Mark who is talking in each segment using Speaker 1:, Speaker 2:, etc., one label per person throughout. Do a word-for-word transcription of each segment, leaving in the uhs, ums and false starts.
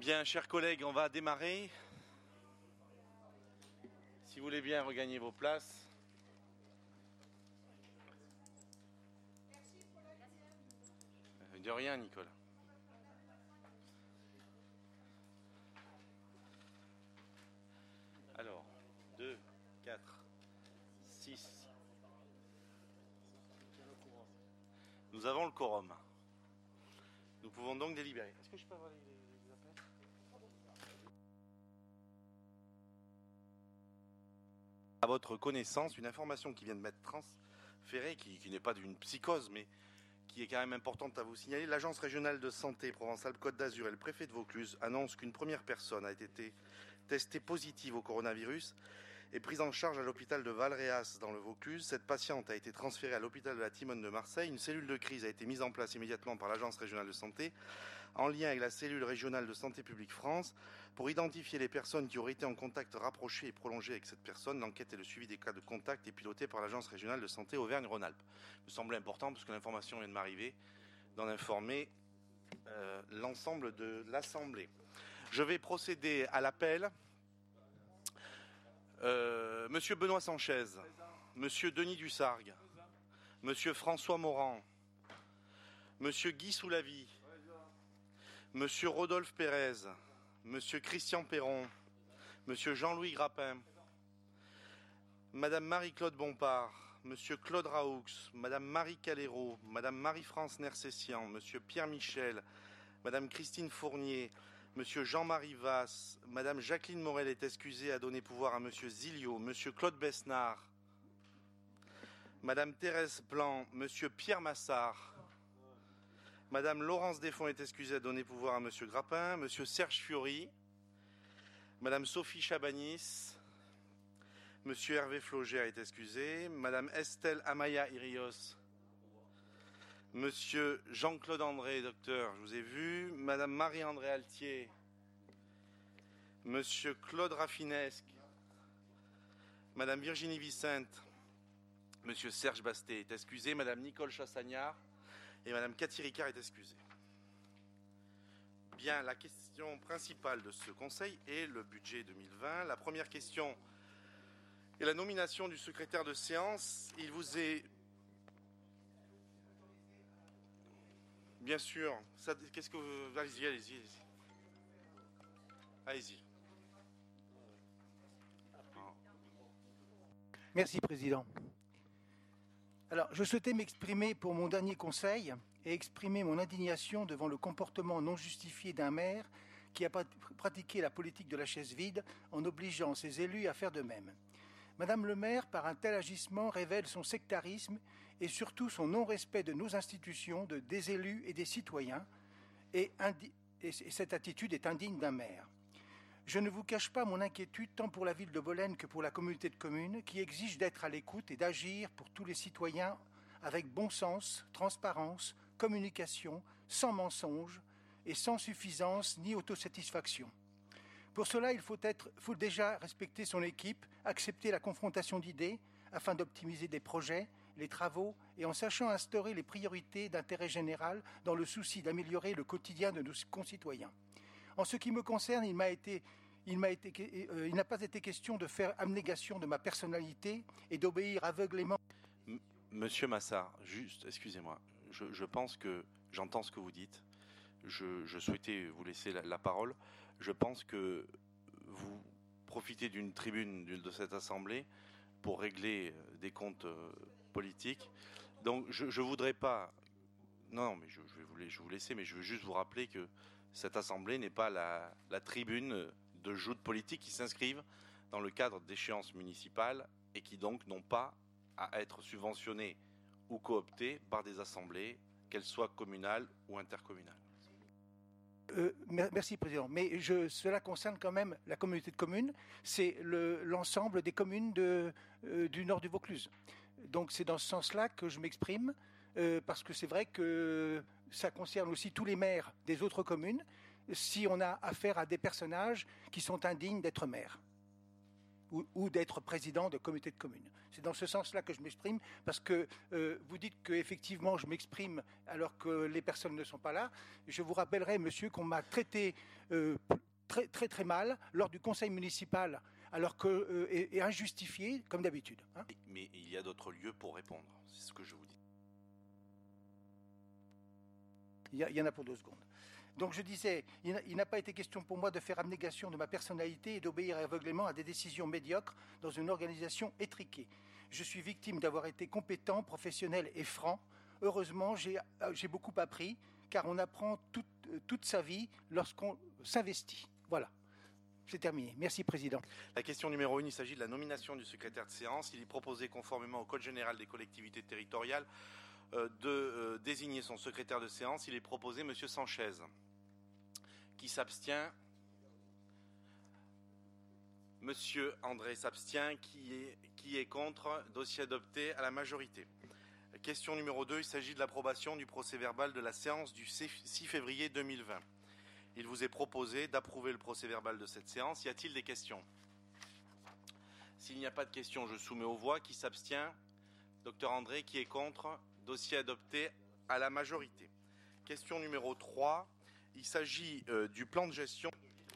Speaker 1: Bien, chers collègues, on va démarrer. Si vous voulez bien regagner vos places. De rien, Nicolas. Alors, deux, quatre, six. Nous avons le quorum. Nous pouvons donc délibérer. Est-ce que je peux avoir les, les appels ? À votre connaissance, une information qui vient de m'être transférée, qui, qui n'est pas d'une psychose, mais qui est quand même importante à vous signaler. L'Agence régionale de santé Provence-Alpes-Côte d'Azur et le préfet de Vaucluse annoncent qu'une première personne a été testée positive au coronavirus et prise en charge à l'hôpital de Valréas dans le Vaucluse. Cette patiente a été transférée à l'hôpital de la Timone de Marseille. Une cellule de crise a été mise en place immédiatement par l'Agence régionale de santé en lien avec la cellule régionale de santé publique France pour identifier les personnes qui auraient été en contact rapproché et prolongé avec cette personne. L'enquête et le suivi des cas de contact est piloté par l'Agence régionale de santé Auvergne-Rhône-Alpes. Il me semblait important, parce que l'information vient de m'arriver, d'en informer euh, l'ensemble de l'Assemblée. Je vais procéder à l'appel. Euh, Monsieur Benoît Sanchez, Monsieur Denis Dussargues, Monsieur François Morand, Monsieur Guy Soulavie, Monsieur Rodolphe Pérez, Monsieur Christian Perron, Monsieur Jean-Louis Grappin, Madame Marie-Claude Bompard, Monsieur Claude Raoux, Madame Marie Calero, Madame Marie-France Nersessian, Monsieur Pierre Michel, Madame Christine Fournier, Monsieur Jean-Marie Vasse, Madame Jacqueline Morel est excusée à donner pouvoir à Monsieur Zilio, Monsieur Claude Besnard, Madame Thérèse Blanc, Monsieur Pierre Massard, Madame Laurence Desfonds est excusée à donner pouvoir à Monsieur Grappin, Monsieur Serge Fiori, Madame Sophie Chabanis, Monsieur Hervé Flogère est excusé, Madame Estelle Amaya Irios, Monsieur Jean-Claude André, docteur, je vous ai vu, Madame Marie-André Altier, Monsieur Claude Raffinesque, Madame Virginie Vicente, Monsieur Serge Bastet est excusé, Madame Nicole Chassagnard et Madame Cathy Ricard est excusée. Bien, la question principale de ce conseil est le budget deux mille vingt. La première question est la nomination du secrétaire de séance. Il vous est... Bien sûr, ça, qu'est-ce que vous... Allez-y, allez-y, allez-y. Allez-y.
Speaker 2: Merci, Président. Alors, je souhaitais m'exprimer pour mon dernier conseil et exprimer mon indignation devant le comportement non justifié d'un maire qui a pratiqué la politique de la chaise vide en obligeant ses élus à faire de même. Madame le maire, par un tel agissement, révèle son sectarisme et surtout son non-respect de nos institutions, de, des élus et des citoyens, et, indi- et cette attitude est indigne d'un maire. Je ne vous cache pas mon inquiétude tant pour la ville de Bolène que pour la communauté de communes qui exige d'être à l'écoute et d'agir pour tous les citoyens avec bon sens, transparence, communication, sans mensonge et sans suffisance ni autosatisfaction. Pour cela, il faut, être, faut déjà respecter son équipe, accepter la confrontation d'idées afin d'optimiser des projets, les travaux et en sachant instaurer les priorités d'intérêt général dans le souci d'améliorer le quotidien de nos concitoyens. En ce qui me concerne, il m'a été, il m'a été, euh, il n'a pas été question de faire abnégation de ma personnalité et d'obéir aveuglément.
Speaker 1: M- Monsieur Massard, juste, excusez-moi, je, je pense que j'entends ce que vous dites. Je, je souhaitais vous laisser la, la parole. Je pense que vous profitez d'une tribune de cette assemblée pour régler des comptes euh, politiques. Donc, je ne voudrais pas... Non, non, mais je, je vais vous, je vais vous laisser, mais je veux juste vous rappeler que cette assemblée n'est pas la, la tribune de joutes politiques qui s'inscrivent dans le cadre d'échéances municipales et qui donc n'ont pas à être subventionnées ou cooptées par des assemblées, qu'elles soient communales ou intercommunales.
Speaker 2: Euh, merci, Président. Mais je, cela concerne quand même la communauté de communes. C'est le, l'ensemble des communes de, euh, du nord du Vaucluse. Donc c'est dans ce sens-là que je m'exprime, euh, parce que c'est vrai que ça concerne aussi tous les maires des autres communes, si on a affaire à des personnages qui sont indignes d'être maires. ou, ou d'être président de comité de communes. C'est dans ce sens-là que je m'exprime, parce que euh, vous dites qu'effectivement je m'exprime alors que les personnes ne sont pas là. Je vous rappellerai, monsieur, qu'on m'a traité euh, très, très très mal lors du conseil municipal, alors que euh, est, est injustifié, comme d'habitude. Hein.
Speaker 1: Mais il y a d'autres lieux pour répondre, c'est ce que je vous dis.
Speaker 2: Il y, a, il y en a pour deux secondes. Donc je disais, il n'a pas été question pour moi de faire abnégation de ma personnalité et d'obéir aveuglément à des décisions médiocres dans une organisation étriquée. Je suis victime d'avoir été compétent, professionnel et franc. Heureusement, j'ai, j'ai beaucoup appris, car on apprend toute, toute sa vie lorsqu'on s'investit. Voilà. C'est terminé. Merci, Président.
Speaker 1: La question numéro un, il s'agit de la nomination du secrétaire de séance. Il est proposé, conformément au Code général des collectivités territoriales, euh, de euh, désigner son secrétaire de séance. Il est proposé M. Sanchez. Qui s'abstient? Monsieur André s'abstient. Qui est, qui est contre? Dossier adopté à la majorité. Question numéro deux, il s'agit de l'approbation du procès-verbal de la séance du six février deux mille vingt. Il vous est proposé d'approuver le procès-verbal de cette séance. Y a-t-il des questions? S'il n'y a pas de questions, je soumets aux voix. Qui s'abstient? Docteur André. Qui est contre? Dossier adopté à la majorité. Question numéro trois. Il s'agit euh, du plan de gestion.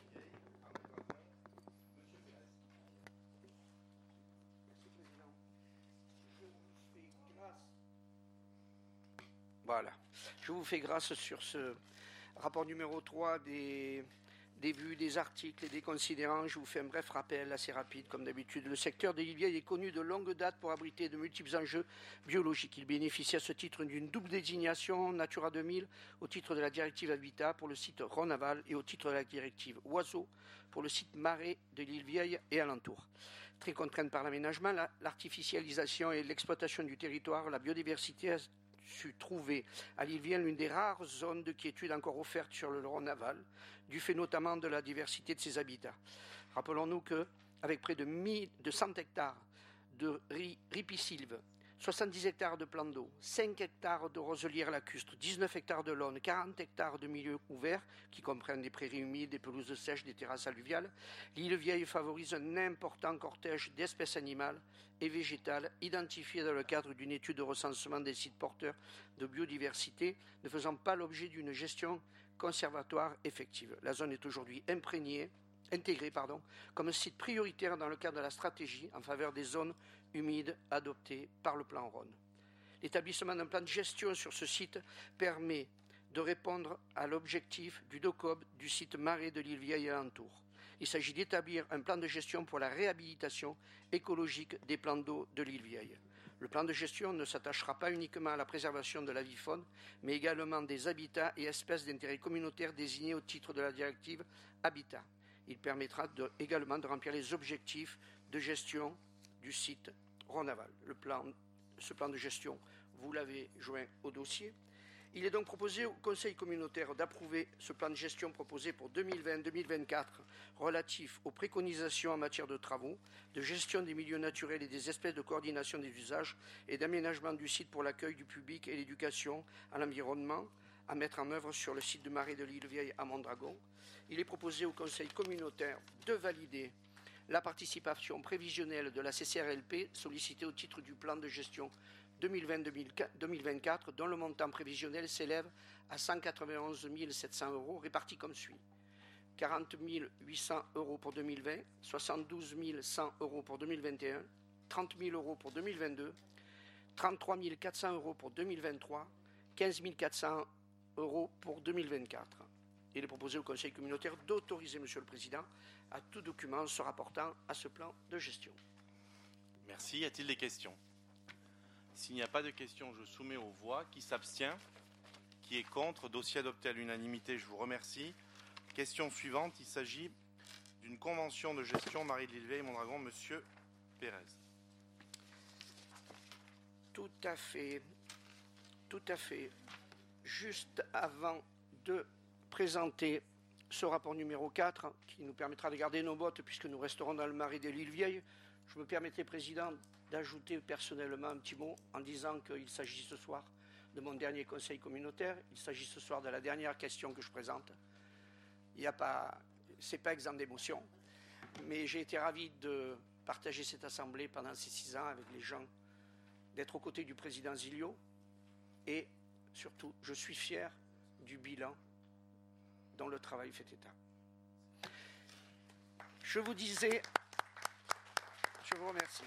Speaker 3: Voilà. Je vous fais grâce sur ce rapport numéro trois des, des vues, des articles et des considérants. Je vous fais un bref rappel assez rapide, comme d'habitude. Le secteur de l'île Vieille est connu de longue date pour abriter de multiples enjeux biologiques. Il bénéficie à ce titre d'une double désignation Natura deux mille au titre de la directive Habitat pour le site Rhône-Aval et au titre de la directive Oiseaux pour le site Marais de l'île Vieille et alentour. Très contrainte par l'aménagement, la, l'artificialisation et l'exploitation du territoire, la biodiversité a su trouver à l'île Vieille l'une des rares zones de quiétude encore offertes sur le Rhône-Aval, du fait notamment de la diversité de ses habitats. Rappelons-nous qu'avec près de, mille, de cent hectares de ripisylve, soixante-dix hectares de plans d'eau, cinq hectares de roselières lacustres, dix-neuf hectares de laune, quarante hectares de milieux ouverts, qui comprennent des prairies humides, des pelouses sèches, des terrasses alluviales, l'île Vieille favorise un important cortège d'espèces animales et végétales identifiées dans le cadre d'une étude de recensement des sites porteurs de biodiversité, ne faisant pas l'objet d'une gestion conservatoire effective. La zone est aujourd'hui imprégnée, intégrée pardon, comme site prioritaire dans le cadre de la stratégie en faveur des zones humides adoptée par le plan Rhône. L'établissement d'un plan de gestion sur ce site permet de répondre à l'objectif du DOCOB du site Marais de l'île Vieille et alentour. Il s'agit d'établir un plan de gestion pour la réhabilitation écologique des plans d'eau de l'île Vieille. Le plan de gestion ne s'attachera pas uniquement à la préservation de la vie faune, mais également des habitats et espèces d'intérêt communautaire désignés au titre de la directive Habitat. Il permettra de, également de remplir les objectifs de gestion du site Rhône-Aval. Le plan, ce plan de gestion, vous l'avez joint au dossier. Il est donc proposé au Conseil communautaire d'approuver ce plan de gestion proposé pour deux mille vingt deux mille vingt-quatre relatif aux préconisations en matière de travaux, de gestion des milieux naturels et des espèces, de coordination des usages et d'aménagement du site pour l'accueil du public et l'éducation à l'environnement à mettre en œuvre sur le site de Marais de l'île Vieille à Mondragon. Il est proposé au Conseil communautaire de valider la participation prévisionnelle de la C C R L P sollicitée au titre du plan de gestion deux mille vingt deux mille vingt-quatre, dont le montant prévisionnel s'élève à cent quatre-vingt-onze mille sept cents euros, répartis comme suit. quarante mille huit cents euros pour deux mille vingt, soixante-douze mille cent euros pour deux mille vingt et un, trente mille euros pour deux mille vingt-deux, trente-trois mille quatre cents euros pour deux mille vingt-trois, quinze mille quatre cents euros pour deux mille vingt-quatre. Il est proposé au Conseil communautaire d'autoriser, Monsieur le Président, à tout document se rapportant à ce plan de gestion.
Speaker 1: Merci. Y a-t-il des questions? S'il n'y a pas de questions, je soumets aux voix. Qui s'abstient? Qui est contre? Dossier adopté à l'unanimité, je vous remercie. Question suivante, il s'agit d'une convention de gestion Marais de l'île Vieille, Mondragon, Monsieur Pérez.
Speaker 3: Tout à fait. Tout à fait. Juste avant de présenter ce rapport numéro quatre, qui nous permettra de garder nos bottes puisque nous resterons dans le Marais de l'île Vieille, je me permettrai, Président, d'ajouter personnellement un petit mot en disant qu'il s'agit ce soir de mon dernier conseil communautaire, il s'agit ce soir de la dernière question que je présente. Il n'y a pas, c'est pas exempt d'émotion, mais j'ai été ravi de partager cette assemblée pendant ces six ans avec les gens, d'être aux côtés du président Zilio. Et surtout, je suis fier du bilan dont le travail fait état. Je vous disais, je vous remercie.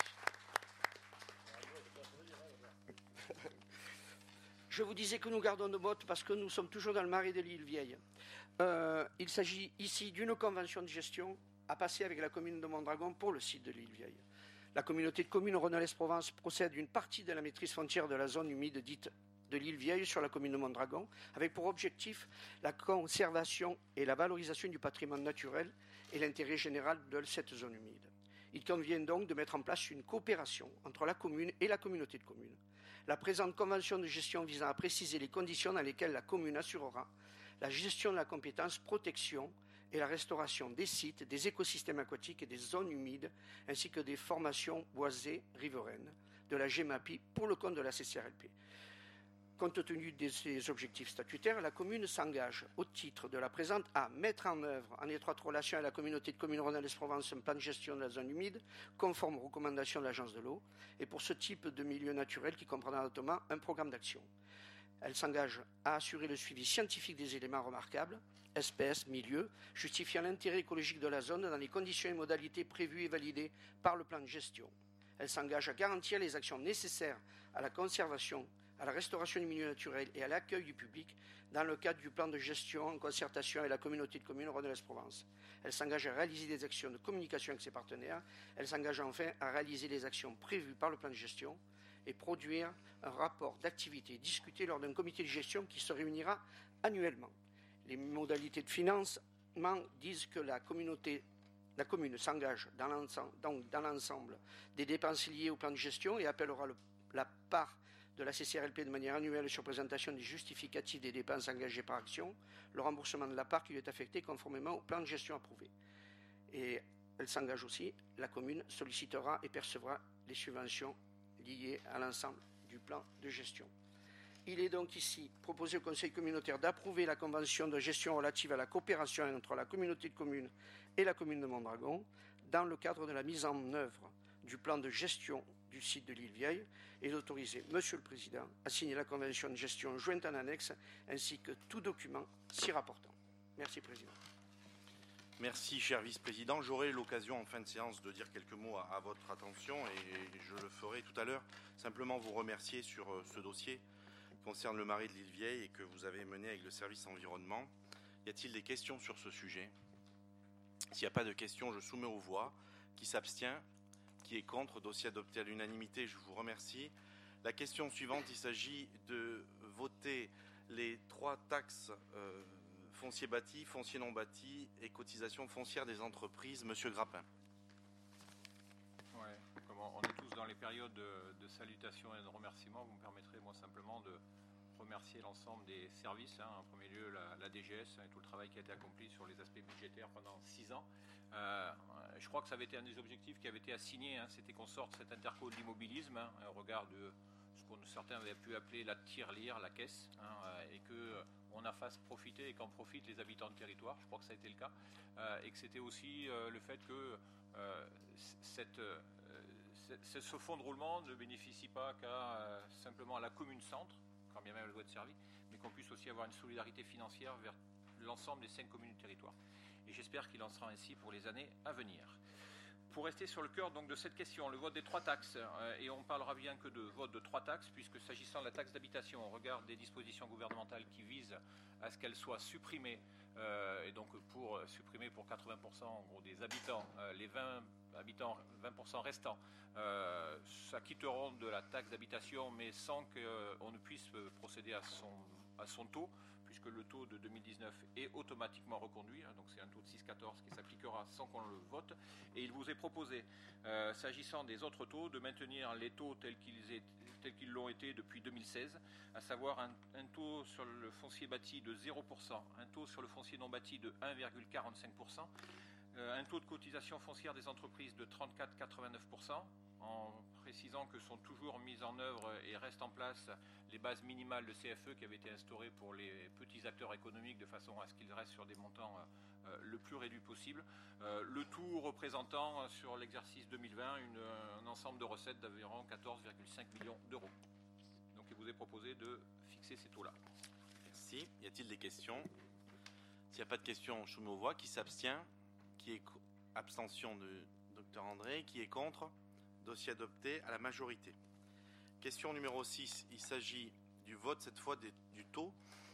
Speaker 3: Je vous disais que nous gardons nos bottes parce que nous sommes toujours dans le marais de l'île Vieille. Euh, il s'agit ici d'une convention de gestion à passer avec la commune de Mondragon pour le site de l'île Vieille. La communauté de communes Rhône-Alpes-Provence procède d'une partie de la maîtrise frontière de la zone humide dite de l'île Vieille sur la commune de Mondragon, avec pour objectif la conservation et la valorisation du patrimoine naturel et l'intérêt général de cette zone humide. Il convient donc de mettre en place une coopération entre la commune et la communauté de communes. La présente convention de gestion visant à préciser les conditions dans lesquelles la commune assurera la gestion de la compétence protection et la restauration des sites, des écosystèmes aquatiques et des zones humides, ainsi que des formations boisées riveraines de la GEMAPI pour le compte de la C C R L P. Compte tenu de ces objectifs statutaires, la commune s'engage, au titre de la présente, à mettre en œuvre, en étroite relation avec la communauté de communes Rhône-Alpes-Provence, un plan de gestion de la zone humide, conforme aux recommandations de l'Agence de l'eau, et pour ce type de milieu naturel qui comprendra notamment un programme d'action. Elle s'engage à assurer le suivi scientifique des éléments remarquables, espèces, milieux, justifiant l'intérêt écologique de la zone dans les conditions et modalités prévues et validées par le plan de gestion. Elle s'engage à garantir les actions nécessaires à la conservation, à la restauration du milieu naturel et à l'accueil du public dans le cadre du plan de gestion en concertation avec la communauté de communes Rhône-Alpes-Provence. Elle s'engage à réaliser des actions de communication avec ses partenaires. Elle s'engage enfin à réaliser les actions prévues par le plan de gestion et produire un rapport d'activité discuté lors d'un comité de gestion qui se réunira annuellement. Les modalités de financement disent que la communauté La commune s'engage dans l'ensemble, donc dans l'ensemble des dépenses liées au plan de gestion et appellera le, la part de la C C R L P de manière annuelle sur présentation des justificatifs des dépenses engagées par action, le remboursement de la part qui lui est affectée conformément au plan de gestion approuvé. Et elle s'engage aussi, la commune sollicitera et percevra les subventions liées à l'ensemble du plan de gestion. Il est donc ici proposé au Conseil communautaire d'approuver la convention de gestion relative à la coopération entre la communauté de communes et la commune de Mondragon dans le cadre de la mise en œuvre du plan de gestion du site de l'île Vieille et d'autoriser Monsieur le Président à signer la convention de gestion jointe en annexe ainsi que tout document s'y rapportant. Merci Président.
Speaker 1: Merci cher Vice-président. J'aurai l'occasion en fin de séance de dire quelques mots à, à votre attention et je le ferai tout à l'heure. Simplement vous remercier sur ce dossier qui concerne le marais de l'île Vieille et que vous avez mené avec le service environnement. Y a-t-il des questions sur ce sujet? S'il n'y a pas de questions, je soumets aux voix. Qui s'abstient? Qui est contre? Dossier adopté à l'unanimité, je vous remercie. La question suivante, il s'agit de voter les trois taxes euh, foncier bâti, foncier non bâti et cotisation foncière des entreprises. Monsieur Grappin.
Speaker 4: Ouais, comme on est tous dans les périodes de, de salutations et de remerciements, vous me permettrez moi simplement de remercier l'ensemble des services, hein, en premier lieu la, la D G S hein, et tout le travail qui a été accompli sur les aspects budgétaires pendant six ans. Euh, je crois que ça avait été un des objectifs qui avait été assigné, hein, c'était qu'on sorte cet interco de l'immobilisme, hein, au regard de ce qu'on certains avaient pu appeler la tirelire, la caisse, hein, et qu'on a fasse profiter et qu'en profitent les habitants de territoire. Je crois que ça a été le cas, euh, et que c'était aussi euh, le fait que euh, cette, euh, cette, ce fonds de roulement ne bénéficie pas qu'à euh, simplement à la commune centre, quand bien même elle doit être servie, mais qu'on puisse aussi avoir une solidarité financière vers l'ensemble des cinq communes du territoire. Et j'espère qu'il en sera ainsi pour les années à venir. Pour rester sur le cœur donc, de cette question, le vote des trois taxes, euh, et on parlera bien que de vote de trois taxes, puisque s'agissant de la taxe d'habitation, on regarde des dispositions gouvernementales qui visent à ce qu'elle soit supprimée, euh, et donc pour euh, supprimer pour quatre-vingts pour cent en gros, des habitants, euh, les vingt habitants, vingt pour cent restants, euh, s'acquitteront de la taxe d'habitation, mais sans qu'on euh, ne puisse procéder à son, à son taux, puisque le taux de deux mille dix-neuf est automatiquement reconduit, hein, donc c'est un taux de six virgule quatorze qui s'appliquera sans qu'on le vote. Et il vous est proposé, euh, s'agissant des autres taux, de maintenir les taux tels qu'ils, est, tels qu'ils l'ont été depuis deux mille seize, à savoir un, un taux sur le foncier bâti de zéro pour cent, un taux sur le foncier non bâti de un virgule quarante-cinq pour cent, euh, un taux de cotisation foncière des entreprises de trente-quatre virgule quatre-vingt-neuf pour cent, en précisant que sont toujours mises en œuvre et restent en place les bases minimales de C F E qui avaient été instaurées pour les petits acteurs économiques de façon à ce qu'ils restent sur des montants euh, le plus réduits possible. Euh, le tout représentant sur l'exercice deux mille vingt une, un ensemble de recettes d'environ quatorze virgule cinq millions d'euros. Donc il vous est proposé de fixer ces taux-là.
Speaker 1: Merci. Y a-t-il des questions? S'il n'y a pas de questions, je soumets aux voix. Qui s'abstient? Qui est co- abstention de docteur André? Qui est contre? Dossier adopté à la majorité. Question numéro six. Il s'agit du vote, cette fois, des, du taux,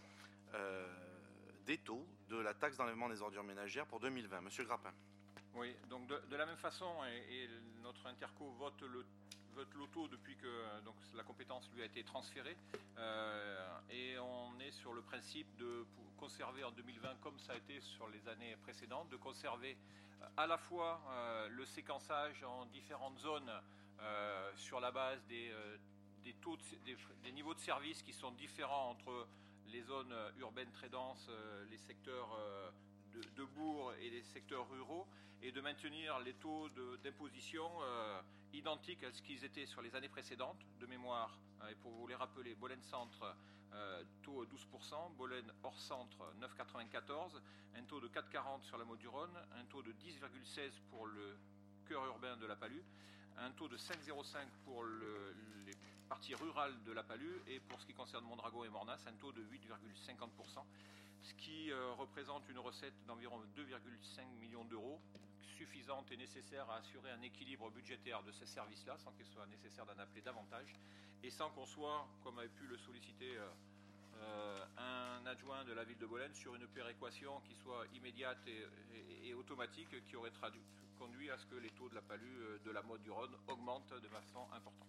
Speaker 1: euh, des taux de la taxe d'enlèvement des ordures ménagères pour deux mille vingt. Monsieur Grappin.
Speaker 4: Oui, donc de, de la même façon, et, et notre interco vote le vote l'auto depuis que donc, la compétence lui a été transférée. Euh, et on est sur le principe de conserver en deux mille vingt, comme ça a été sur les années précédentes, de conserver à la fois euh, le séquençage en différentes zones euh, sur la base des, euh, des, taux de, des, des niveaux de service qui sont différents entre les zones urbaines très denses, euh, les secteurs euh, de, de bourg et les secteurs ruraux, et de maintenir les taux de, d'imposition euh, identiques à ce qu'ils étaient sur les années précédentes, de mémoire. Et pour vous les rappeler, Bolène Centre, euh, taux douze pour cent, Bolène hors centre, neuf virgule quatre-vingt-quatorze, un taux de quatre virgule quarante sur la Motte du Rhône, un taux de dix virgule seize pour le cœur urbain de la Palue, un taux de cinq virgule zéro cinq pour le, les parties rurales de la Palue, et pour ce qui concerne Mondragon et Mornas, un taux de huit virgule cinquante pour cent, ce qui euh, représente une recette d'environ deux virgule cinq millions d'euros, suffisante et nécessaire à assurer un équilibre budgétaire de ces services-là, sans qu'il soit nécessaire d'en appeler davantage, et sans qu'on soit, comme avait pu le solliciter euh, euh, un adjoint de la ville de Bolène, sur une péréquation qui soit immédiate et, et, et automatique, qui aurait traduit, conduit à ce que les taux de la Palue de la Motte du Rhône augmentent de façon importante.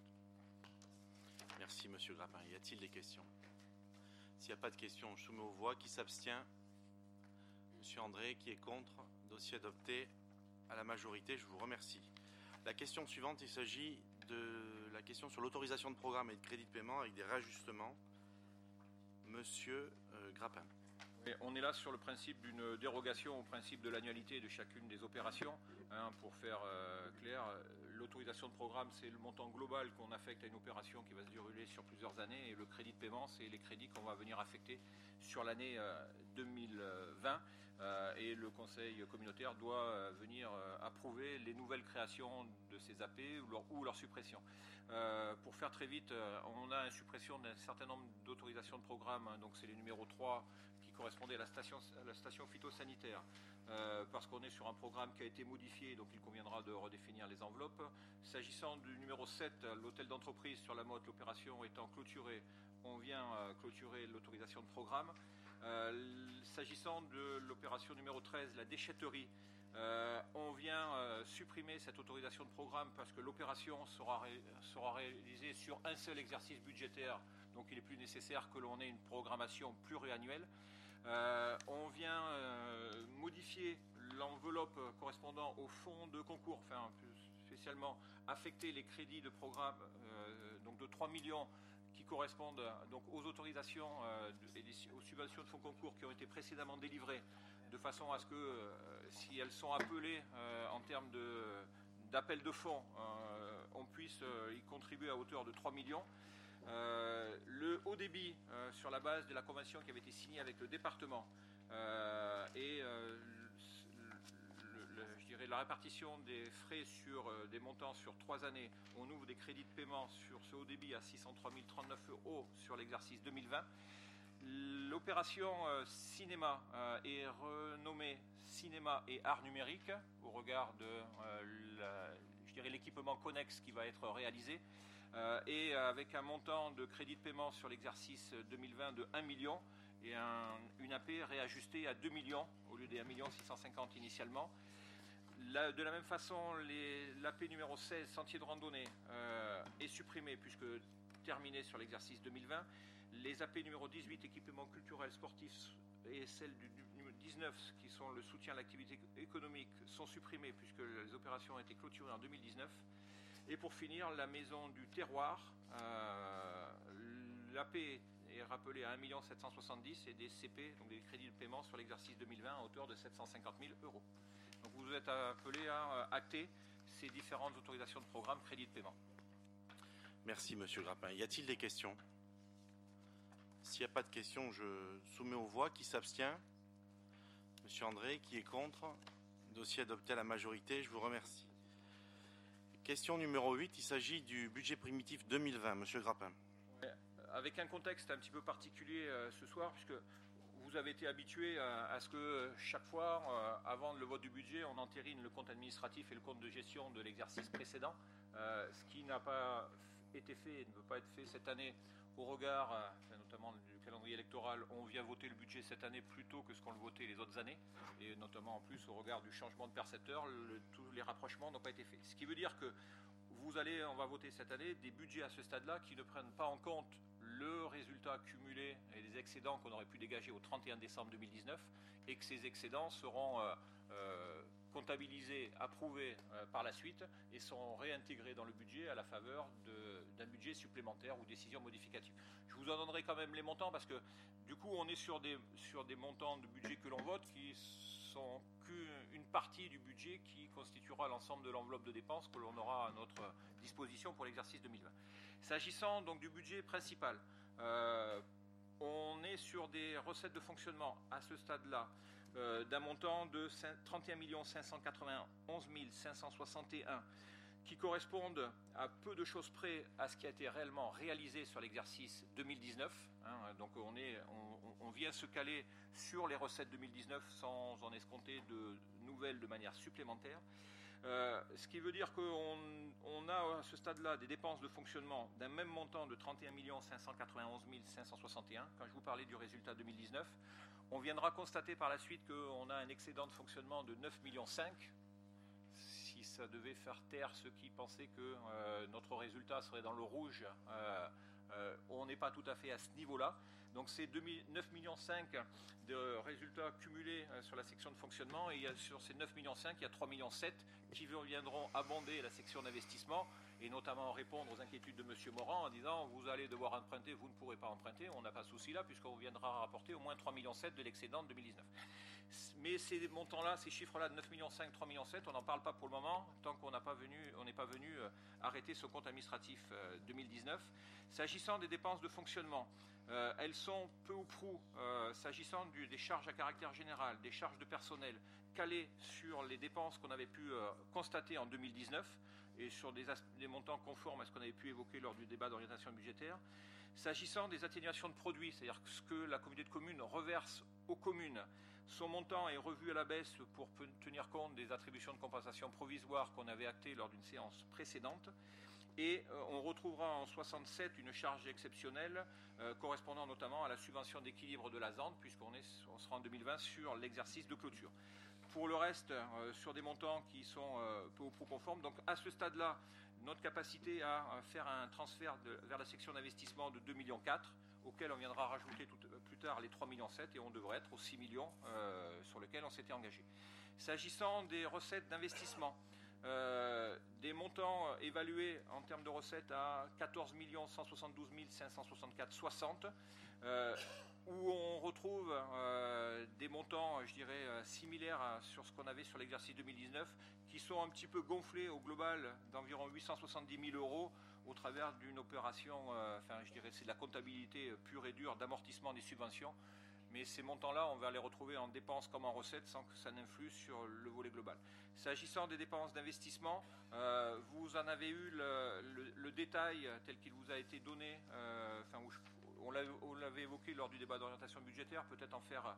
Speaker 1: Merci, monsieur Grappin. Y a-t-il des questions? S'il n'y a pas de questions, je soumets aux voix. Qui s'abstient? Monsieur André. Qui est contre? Dossier adopté à la majorité. Je vous remercie. La question suivante, il s'agit de la question sur l'autorisation de programme et de crédit de paiement avec des réajustements. Monsieur euh, Grappin.
Speaker 4: Et on est là sur le principe d'une dérogation au principe de l'annualité de chacune des opérations. Hein, pour faire euh, clair, l'autorisation de programme, c'est le montant global qu'on affecte à une opération qui va se dérouler sur plusieurs années, et le crédit de paiement, c'est les crédits qu'on va venir affecter sur l'année euh, deux mille vingt. Euh, et le Conseil communautaire doit euh, venir euh, approuver les nouvelles créations de ces A P ou leur, ou leur suppression. Euh, pour faire très vite, euh, on a une suppression d'un certain nombre d'autorisations de programme, hein, donc c'est les numéros trois qui correspondaient à la station, à la station phytosanitaire, euh, parce qu'on est sur un programme qui a été modifié, donc il conviendra de redéfinir les enveloppes. S'agissant du numéro sept, l'hôtel d'entreprise sur la Motte, l'opération étant clôturée, on vient euh, clôturer l'autorisation de programme. Euh, s'agissant de l'opération numéro treize, la déchetterie, euh, on vient euh, supprimer cette autorisation de programme parce que l'opération sera, ré, sera réalisée sur un seul exercice budgétaire, donc il est plus nécessaire que l'on ait une programmation pluriannuelle. Euh, on vient euh, modifier l'enveloppe correspondant au fonds de concours, enfin spécialement affecter les crédits de programme euh, donc de trois millions qui correspondent donc aux autorisations euh, et aux subventions de fonds concours qui ont été précédemment délivrées, de façon à ce que, euh, si elles sont appelées euh, en termes de, d'appel de fonds, euh, on puisse euh, y contribuer à hauteur de trois millions. Euh, le haut débit, euh, sur la base de la convention qui avait été signée avec le département, euh, et euh, le, le, je dirais la répartition des frais sur euh, des montants sur trois années, on ouvre des crédits de paiement sur ce haut débit à six cent trois mille trente-neuf euros sur l'exercice deux mille vingt. L'opération euh, cinéma euh, est renommée cinéma et art numérique au regard de euh, la, je dirais l'équipement connexe qui va être réalisé, euh, et avec un montant de crédit de paiement sur l'exercice deux mille vingt de un million et un, une A P réajustée à deux millions au lieu des un million six cent cinquante initialement. La, de la même façon, l'A P numéro seize, sentier de randonnée, euh, est supprimée puisque terminée sur l'exercice deux mille vingt. Les A P numéro dix-huit, équipements culturels, sportifs, et celles du, du dix-neuf, qui sont le soutien à l'activité économique, sont supprimées puisque les opérations ont été clôturées en deux mille dix-neuf. Et pour finir, la maison du terroir, euh, l'A P est rappelée à un million sept cent soixante-dix et des C P, donc des crédits de paiement sur l'exercice deux mille vingt à hauteur de sept cent cinquante mille euros. Donc vous êtes appelés à acter ces différentes autorisations de programme, crédits de paiement.
Speaker 1: Merci Monsieur Grappin. Y a-t-il des questions? S'il n'y a pas de questions, je soumets aux voix. Qui s'abstient? Monsieur André, qui est contre? Dossier adopté à la majorité, je vous remercie. Question numéro huit, il s'agit du budget primitif deux mille vingt. Monsieur Grappin.
Speaker 4: Avec un contexte un petit peu particulier euh, ce soir, puisque vous avez été habitué à, à ce que euh, chaque fois, euh, avant le vote du budget, on entérine le compte administratif et le compte de gestion de l'exercice précédent, euh, ce qui n'a pas été fait et ne peut pas être fait cette année au regard, euh, enfin, notamment du calendrier électoral. On vient voter le budget cette année plus tôt que ce qu'on le votait les autres années, et notamment en plus au regard du changement de percepteur, le, tous les rapprochements n'ont pas été faits. Ce qui veut dire que vous allez, on va voter cette année des budgets à ce stade-là qui ne prennent pas en compte le résultat cumulé et les excédents qu'on aurait pu dégager au trente et un décembre deux mille dix-neuf, et que ces excédents seront euh, euh, comptabilisés, approuvés euh, par la suite et seront réintégrés dans le budget à la faveur de, d'un budget supplémentaire ou décision modificative. Je vous en donnerai quand même les montants parce que du coup on est sur des, sur des montants de budget que l'on vote qui sont qu'une partie du budget qui constituera l'ensemble de l'enveloppe de dépenses que l'on aura à notre disposition pour l'exercice deux mille vingt. S'agissant donc du budget principal, euh, on est sur des recettes de fonctionnement à ce stade-là euh, d'un montant de trente et un millions cinq cent quatre-vingt-onze mille cinq cent soixante et un qui correspondent à peu de choses près à ce qui a été réellement réalisé sur l'exercice deux mille dix-neuf. Hein, donc on, est, on, on vient se caler sur les recettes deux mille dix-neuf sans en escompter de nouvelles de manière supplémentaire. Euh, ce qui veut dire qu'on on a à ce stade-là des dépenses de fonctionnement d'un même montant de trente et un millions cinq cent quatre-vingt-onze mille cinq cent soixante et un. Quand je vous parlais du résultat deux mille dix-neuf, on viendra constater par la suite qu'on a un excédent de fonctionnement de neuf virgule cinq millions. Si ça devait faire taire ceux qui pensaient que euh, notre résultat serait dans le rouge, euh, euh, on n'est pas tout à fait à ce niveau-là. Donc c'est neuf virgule cinq millions de résultats cumulés sur la section de fonctionnement, et il y a, sur ces neuf virgule cinq millions, il y a trois virgule sept millions qui viendront abonder la section d'investissement, et notamment répondre aux inquiétudes de M. Morand en disant vous allez devoir emprunter, vous ne pourrez pas emprunter, on n'a pas de souci là puisqu'on viendra rapporter au moins trois virgule sept millions de l'excédent de deux mille dix-neuf. Mais ces montants-là, ces chiffres-là de neuf virgule cinq millions, trois virgule sept millions, on n'en parle pas pour le moment tant qu'on n'a pas venu, on n'est pas venu arrêter ce compte administratif deux mille dix-neuf. S'agissant des dépenses de fonctionnement, euh, elles sont peu ou prou, euh, s'agissant du, des charges à caractère général, des charges de personnel, calées sur les dépenses qu'on avait pu euh, constater en deux mille dix-neuf et sur des, des montants conformes à ce qu'on avait pu évoquer lors du débat d'orientation budgétaire. S'agissant des atténuations de produits, c'est-à-dire ce que la communauté de communes reverse aux communes, son montant est revu à la baisse pour tenir compte des attributions de compensation provisoires qu'on avait actées lors d'une séance précédente. Et euh, on retrouvera en soixante-sept une charge exceptionnelle euh, correspondant notamment à la subvention d'équilibre de la Z A N, puisqu'on est, on sera en deux mille vingt sur l'exercice de clôture. Pour le reste, euh, sur des montants qui sont euh, peu ou prou conformes. Donc à ce stade-là, notre capacité à faire un transfert de, vers la section d'investissement de deux virgule quatre millions, auquel on viendra rajouter tout, plus tard les trois virgule sept millions, et on devrait être aux six millions euh, sur lesquels on s'était engagé. S'agissant des recettes d'investissement, Euh, des montants évalués en termes de recettes à quatorze millions cent soixante-douze mille cinq cent soixante-quatre virgule soixante, euh, où on retrouve euh, des montants, je dirais, similaires à, sur ce qu'on avait sur l'exercice deux mille dix-neuf, qui sont un petit peu gonflés au global d'environ huit cent soixante-dix mille euros au travers d'une opération, euh, enfin je dirais c'est de la comptabilité pure et dure d'amortissement des subventions. Mais ces montants-là, on va les retrouver en dépenses comme en recettes sans que ça n'influe sur le volet global. S'agissant des dépenses d'investissement, euh, vous en avez eu le, le, le détail tel qu'il vous a été donné, euh, enfin, où je, on l'avait évoqué lors du débat d'orientation budgétaire, peut-être en faire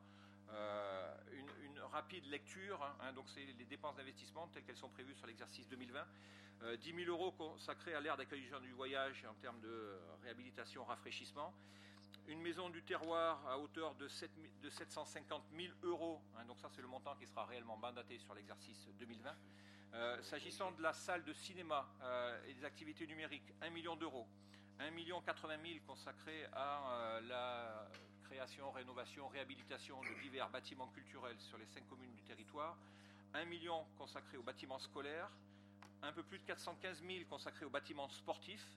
Speaker 4: euh, une, une rapide lecture. Hein, donc c'est les dépenses d'investissement telles qu'elles sont prévues sur l'exercice deux mille vingt. Euh, dix mille euros consacrés à l'aire d'accueil des gens du voyage en termes de réhabilitation, rafraîchissement. Une maison du terroir à hauteur de, sept, de sept cent cinquante mille euros, hein, donc ça c'est le montant qui sera réellement mandaté sur l'exercice deux mille vingt. Euh, s'agissant de la salle de cinéma euh, et des activités numériques, un million d'euros. un million quatre-vingt mille consacrés à euh, la création, rénovation, réhabilitation de divers bâtiments culturels sur les cinq communes du territoire. un million consacré aux bâtiments scolaires. Un peu plus de quatre cent quinze mille consacrés aux bâtiments sportifs.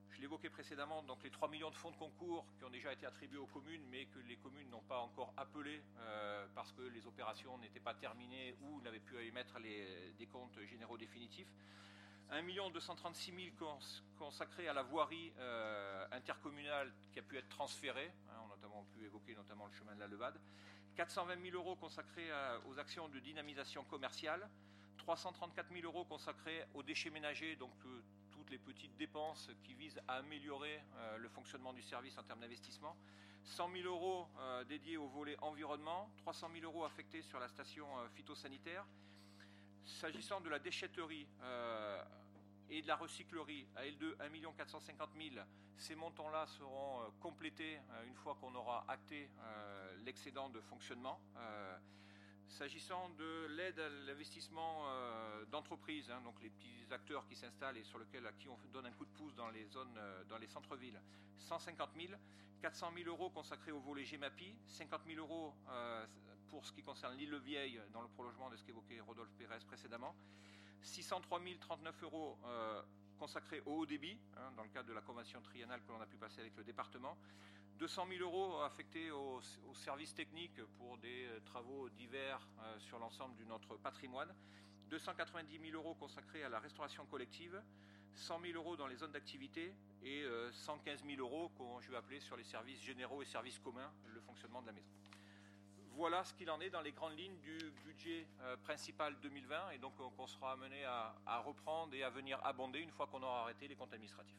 Speaker 4: Je l'évoquais précédemment, donc les trois millions de fonds de concours qui ont déjà été attribués aux communes, mais que les communes n'ont pas encore appelés euh, parce que les opérations n'étaient pas terminées ou n'avaient pu émettre les, des comptes généraux définitifs. un million deux cent trente-six mille cons, consacrés à la voirie euh, intercommunale qui a pu être transférée. Hein, on a notamment pu évoquer notamment le chemin de la Levade. quatre cent vingt mille euros consacrés à, aux actions de dynamisation commerciale. trois cent trente-quatre mille euros consacrés aux déchets ménagers, donc euh, toutes les petites dépenses qui visent à améliorer euh, le fonctionnement du service en termes d'investissement. cent mille euros euh, dédiés au volet environnement, trois cent mille euros affectés sur la station euh, phytosanitaire. S'agissant de la déchetterie euh, et de la recyclerie, à L deux, un million quatre cent cinquante mille, ces montants-là seront euh, complétés euh, une fois qu'on aura acté euh, l'excédent de fonctionnement. Euh, S'agissant de l'aide à l'investissement euh, d'entreprise, hein, donc les petits acteurs qui s'installent et sur lesquels à qui on donne un coup de pouce dans les zones, euh, dans les centres-villes, cent cinquante mille, quatre cent mille euros consacrés au volet GEMAPI, cinquante mille euros euh, pour ce qui concerne l'île-Vieille dans le prolongement de ce qu'évoquait Rodolphe Pérez précédemment, six cent trois mille trente-neuf euros euh, consacrés au haut débit, hein, dans le cadre de la convention triennale que l'on a pu passer avec le département, deux cent mille euros affectés aux, aux services techniques pour des euh, travaux divers euh, sur l'ensemble de notre patrimoine, deux cent quatre-vingt-dix mille euros consacrés à la restauration collective, cent mille euros dans les zones d'activité et euh, cent quinze mille euros qu'on je vais appeler sur les services généraux et services communs, le fonctionnement de la maison. Voilà ce qu'il en est dans les grandes lignes du budget euh, principal deux mille vingt et donc euh, qu'on sera amené à, à reprendre et à venir abonder une fois qu'on aura arrêté les comptes administratifs.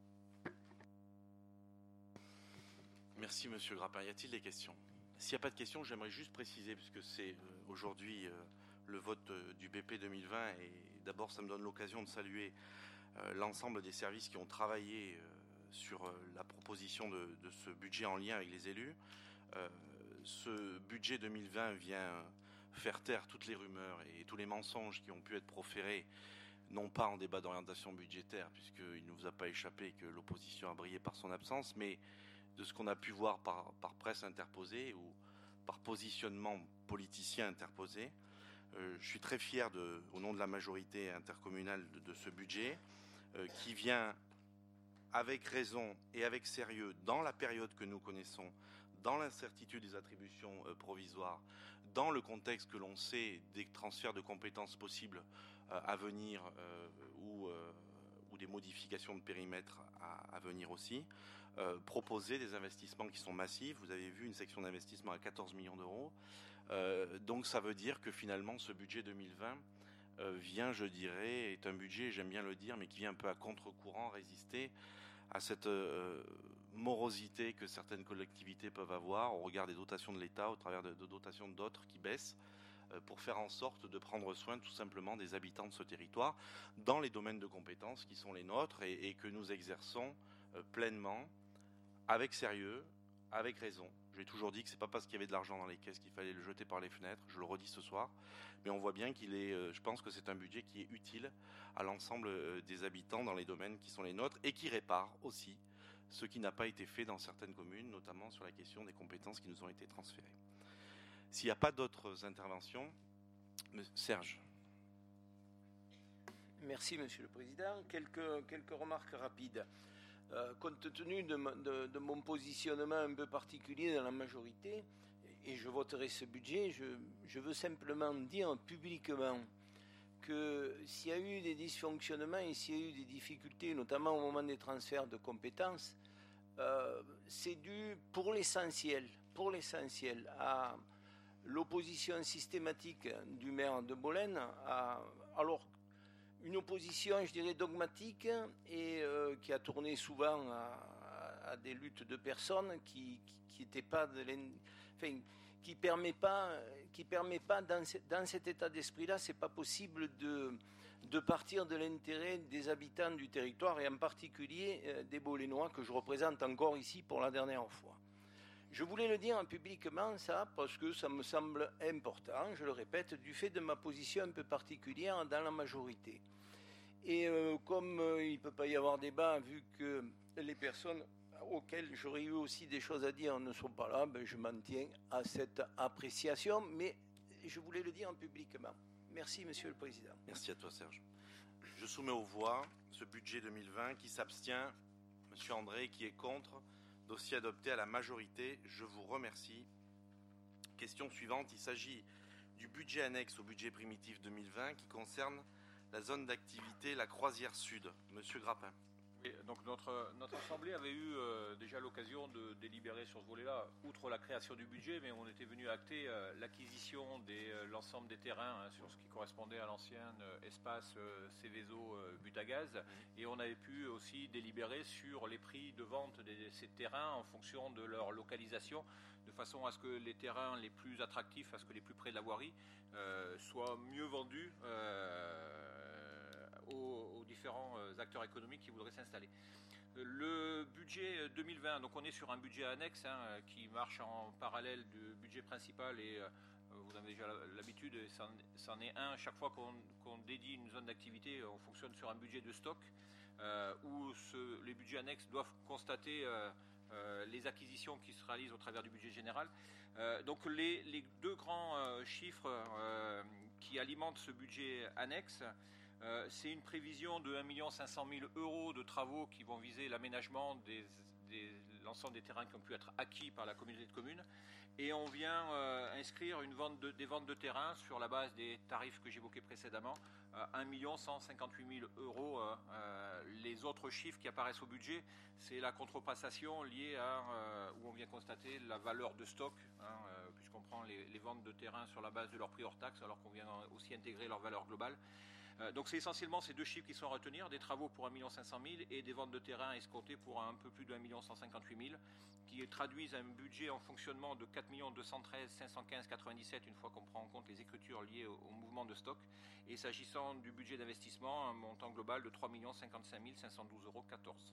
Speaker 1: Merci Monsieur Grappin. Y a-t-il des questions? S'il n'y a pas de questions, j'aimerais juste préciser, puisque c'est euh, aujourd'hui euh, le vote euh, du B P deux mille vingt, et d'abord ça me donne l'occasion de saluer euh, l'ensemble des services qui ont travaillé euh, sur euh, la proposition de, de ce budget en lien avec les élus. Euh, ce budget deux mille vingt vient faire taire toutes les rumeurs et tous les mensonges qui ont pu être proférés, non pas en débat d'orientation budgétaire, puisqu'il ne vous a pas échappé que l'opposition a brillé par son absence, mais de ce qu'on a pu voir par, par presse interposée ou par positionnement politicien interposé. Euh, je suis très fier, de, au nom de la majorité intercommunale, de, de ce budget euh, qui vient avec raison et avec sérieux dans la période que nous connaissons, dans l'incertitude des attributions euh, provisoires, dans le contexte que l'on sait des transferts de compétences possibles euh, à venir euh, ou, euh, ou des modifications de périmètre à, à venir aussi. Euh, proposer des investissements qui sont massifs. Vous avez vu une section d'investissement à quatorze millions d'euros. Euh, donc ça veut dire que finalement ce budget deux mille vingt euh, vient, je dirais, est un budget, j'aime bien le dire, mais qui vient un peu à contre-courant résister à cette euh, morosité que certaines collectivités peuvent avoir au regard des dotations de l'État, au travers de, de dotations d'autres qui baissent, euh, pour faire en sorte de prendre soin tout simplement des habitants de ce territoire dans les domaines de compétences qui sont les nôtres et, et que nous exerçons euh, pleinement, avec sérieux, avec raison. J'ai toujours dit que c'est pas parce qu'il y avait de l'argent dans les caisses qu'il fallait le jeter par les fenêtres, je le redis ce soir, mais on voit bien qu'il est, euh, je pense que c'est un budget qui est utile à l'ensemble euh, des habitants dans les domaines qui sont les nôtres et qui répare aussi ce qui n'a pas été fait dans certaines communes, notamment sur la question des compétences qui nous ont été transférées. S'il n'y a pas d'autres interventions, Serge.
Speaker 5: Merci Monsieur le Président. Quelques, quelques remarques rapides. Euh, compte tenu de, de, de mon positionnement un peu particulier dans la majorité, et je voterai ce budget, je, je veux simplement dire publiquement que s'il y a eu des dysfonctionnements et s'il y a eu des difficultés, notamment au moment des transferts de compétences, euh, c'est dû pour l'essentiel, pour l'essentiel à l'opposition systématique du maire de Bolène, à, alors une opposition, je dirais, dogmatique et euh, qui a tourné souvent à, à des luttes de personnes qui qui n'étaient pas de enfin, qui permet pas qui permet pas dans, ce, dans cet état d'esprit-là, c'est pas possible de de partir de l'intérêt des habitants du territoire et en particulier euh, des Bolénois que je représente encore ici pour la dernière fois. Je voulais le dire publiquement, ça, parce que ça me semble important, je le répète, du fait de ma position un peu particulière dans la majorité. Et euh, comme euh, il ne peut pas y avoir débat, vu que les personnes auxquelles j'aurais eu aussi des choses à dire ne sont pas là, ben je m'en tiens à cette appréciation, mais je voulais le dire publiquement. Merci, Monsieur le Président.
Speaker 1: Merci à toi, Serge. Je soumets aux voix ce budget deux mille vingt qui s'abstient. Monsieur André, qui est contre. Dossier adopté à la majorité. Je vous remercie. Question suivante. Il s'agit du budget annexe au budget primitif deux mille vingt qui concerne la zone d'activité La Croisière Sud. Monsieur Grappin.
Speaker 4: Oui, donc notre, notre Assemblée avait eu euh, déjà l'occasion de délibérer sur ce volet-là, outre la création du budget, mais on était venu acter euh, l'acquisition de euh, l'ensemble des terrains hein, sur ce qui correspondait à l'ancien euh, espace euh, Céveso euh, Butagaz, et on avait pu aussi délibérer sur les prix de vente de ces terrains en fonction de leur localisation, de façon à ce que les terrains les plus attractifs, à ce que les plus près de la voirie, euh, soient mieux vendus euh, Aux, aux différents acteurs économiques qui voudraient s'installer. Le budget deux mille vingt, donc on est sur un budget annexe hein, qui marche en parallèle du budget principal et euh, vous avez déjà l'habitude, c'en est un, chaque fois qu'on qu'on dédie une zone d'activité, on fonctionne sur un budget de stock euh, où ce, les budgets annexes doivent constater euh, euh, les acquisitions qui se réalisent au travers du budget général. Euh, donc les, les deux grands euh, chiffres euh, qui alimentent ce budget annexe, Euh, c'est une prévision de un million cinq cent mille euros de travaux qui vont viser l'aménagement de l'ensemble des terrains qui ont pu être acquis par la communauté de communes. Et on vient euh, inscrire une vente de, des ventes de terrain sur la base des tarifs que j'évoquais précédemment, euh, un million cent cinquante-huit mille euros. Euh, euh, les autres chiffres qui apparaissent au budget, c'est la contrepassation liée à euh, où on vient constater la valeur de stock, hein, euh, puisqu'on prend les, les ventes de terrain sur la base de leur prix hors taxe, alors qu'on vient aussi intégrer leur valeur globale. Euh, donc c'est essentiellement ces deux chiffres qui sont à retenir, des travaux pour un million cinq cent mille et des ventes de terrain escomptées pour un peu plus de un million cent cinquante-huit mille, qui traduisent un budget en fonctionnement de quatre millions deux cent treize mille cinq cent quinze virgule quatre-vingt-dix-sept une fois qu'on prend en compte les écritures liées au, au mouvement de stock. Et s'agissant du budget d'investissement, un montant global de trois millions cinquante-cinq mille cinq cent douze euros quatorze.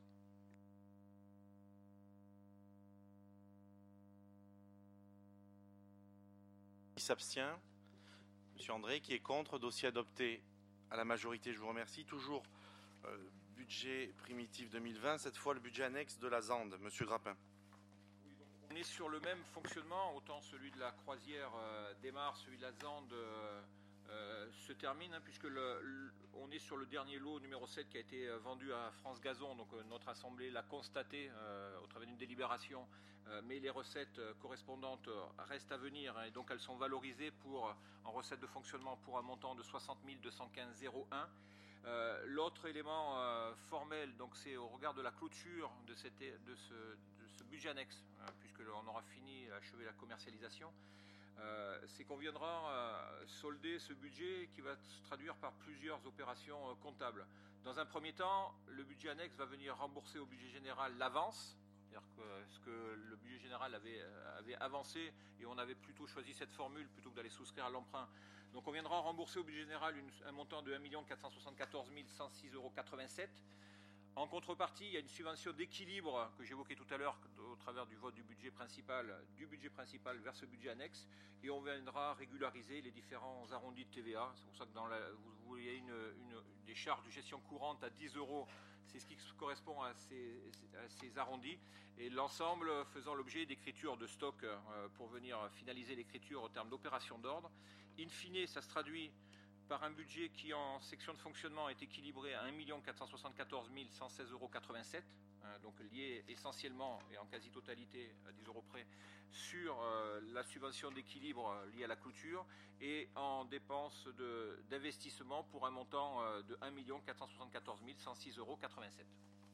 Speaker 1: Qui s'abstient? Monsieur André, qui est contre. Dossier adopté à la majorité, je vous remercie. Toujours euh, budget primitif deux mille vingt, cette fois le budget annexe de la Zande. Monsieur Grappin.
Speaker 4: Oui, donc on est sur le même fonctionnement, autant celui de la Croisière euh, démarre, celui de la Zande euh, euh, se termine, hein, puisque le, le, on est sur le dernier lot numéro sept qui a été vendu à France Gazon. Donc euh, notre Assemblée l'a constaté euh, au travers d'une délibération, euh, mais les recettes euh, correspondantes euh, restent à venir, hein, et donc elles sont valorisées pour, en recettes de fonctionnement pour un montant de soixante mille deux cent quinze virgule zéro un. Euh, L'autre élément euh, formel, donc c'est au regard de la clôture de, cette, de, ce, de ce budget annexe, hein, puisque on aura fini, achevé la commercialisation, euh, c'est qu'on viendra euh, solder ce budget qui va se traduire par plusieurs opérations euh, comptables. Dans un premier temps, le budget annexe va venir rembourser au budget général l'avance, c'est-à-dire que ce que le budget général avait, avait avancé, et on avait plutôt choisi cette formule plutôt que d'aller souscrire à l'emprunt. Donc on viendra rembourser au budget général une, un montant de un million quatre cent soixante-quatorze mille cent six euros quatre-vingt-sept. En contrepartie, il y a une subvention d'équilibre que j'évoquais tout à l'heure au travers du vote du budget principal, du budget principal vers ce budget annexe, et on viendra régulariser les différents arrondis de T V A. C'est pour ça que dans la, vous voyez une, une, des charges de gestion courante à dix euros, c'est ce qui correspond à ces, à ces arrondis, et l'ensemble faisant l'objet d'écriture de stock euh, pour venir finaliser l'écriture au terme d'opération d'ordre. In fine, ça se traduit par un budget qui, en section de fonctionnement, est équilibré à un million quatre cent soixante-quatorze mille cent seize euros quatre-vingt-sept, hein, donc lié essentiellement et en quasi-totalité à dix euros près sur euh, la subvention d'équilibre euh, liée à la clôture, et en dépenses d'investissement pour un montant euh, de un million quatre cent soixante-quatorze mille cent six euros quatre-vingt-sept.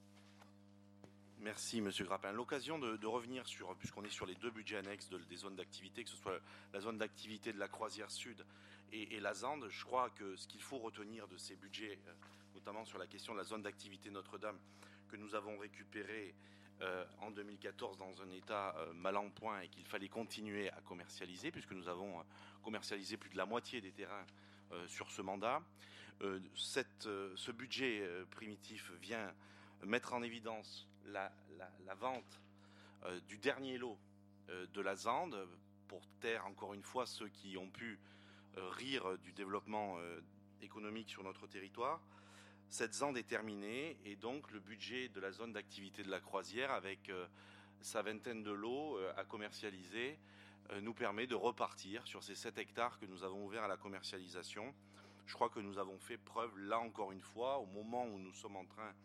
Speaker 1: Merci Monsieur Grappin. L'occasion de, de revenir sur, puisqu'on est sur les deux budgets annexes de, des zones d'activité, que ce soit la zone d'activité de la Croisière Sud et, et la Zande, je crois que ce qu'il faut retenir de ces budgets, notamment sur la question de la zone d'activité Notre-Dame, que nous avons récupéré euh, en deux mille quatorze dans un état euh, mal en point et qu'il fallait continuer à commercialiser, puisque nous avons euh, commercialisé plus de la moitié des terrains euh, sur ce mandat. Euh, cette, euh, ce budget euh, primitif vient mettre en évidence La, la, la vente euh, du dernier lot euh, de la Zande, pour taire encore une fois ceux qui ont pu euh, rire du développement euh, économique sur notre territoire. Cette Zande est terminée, et donc le budget de la zone d'activité de la Croisière, avec euh, sa vingtaine de lots euh, à commercialiser, euh, nous permet de repartir sur ces sept hectares que nous avons ouverts à la commercialisation. Je crois que nous avons fait preuve, là encore une fois, au moment où nous sommes en train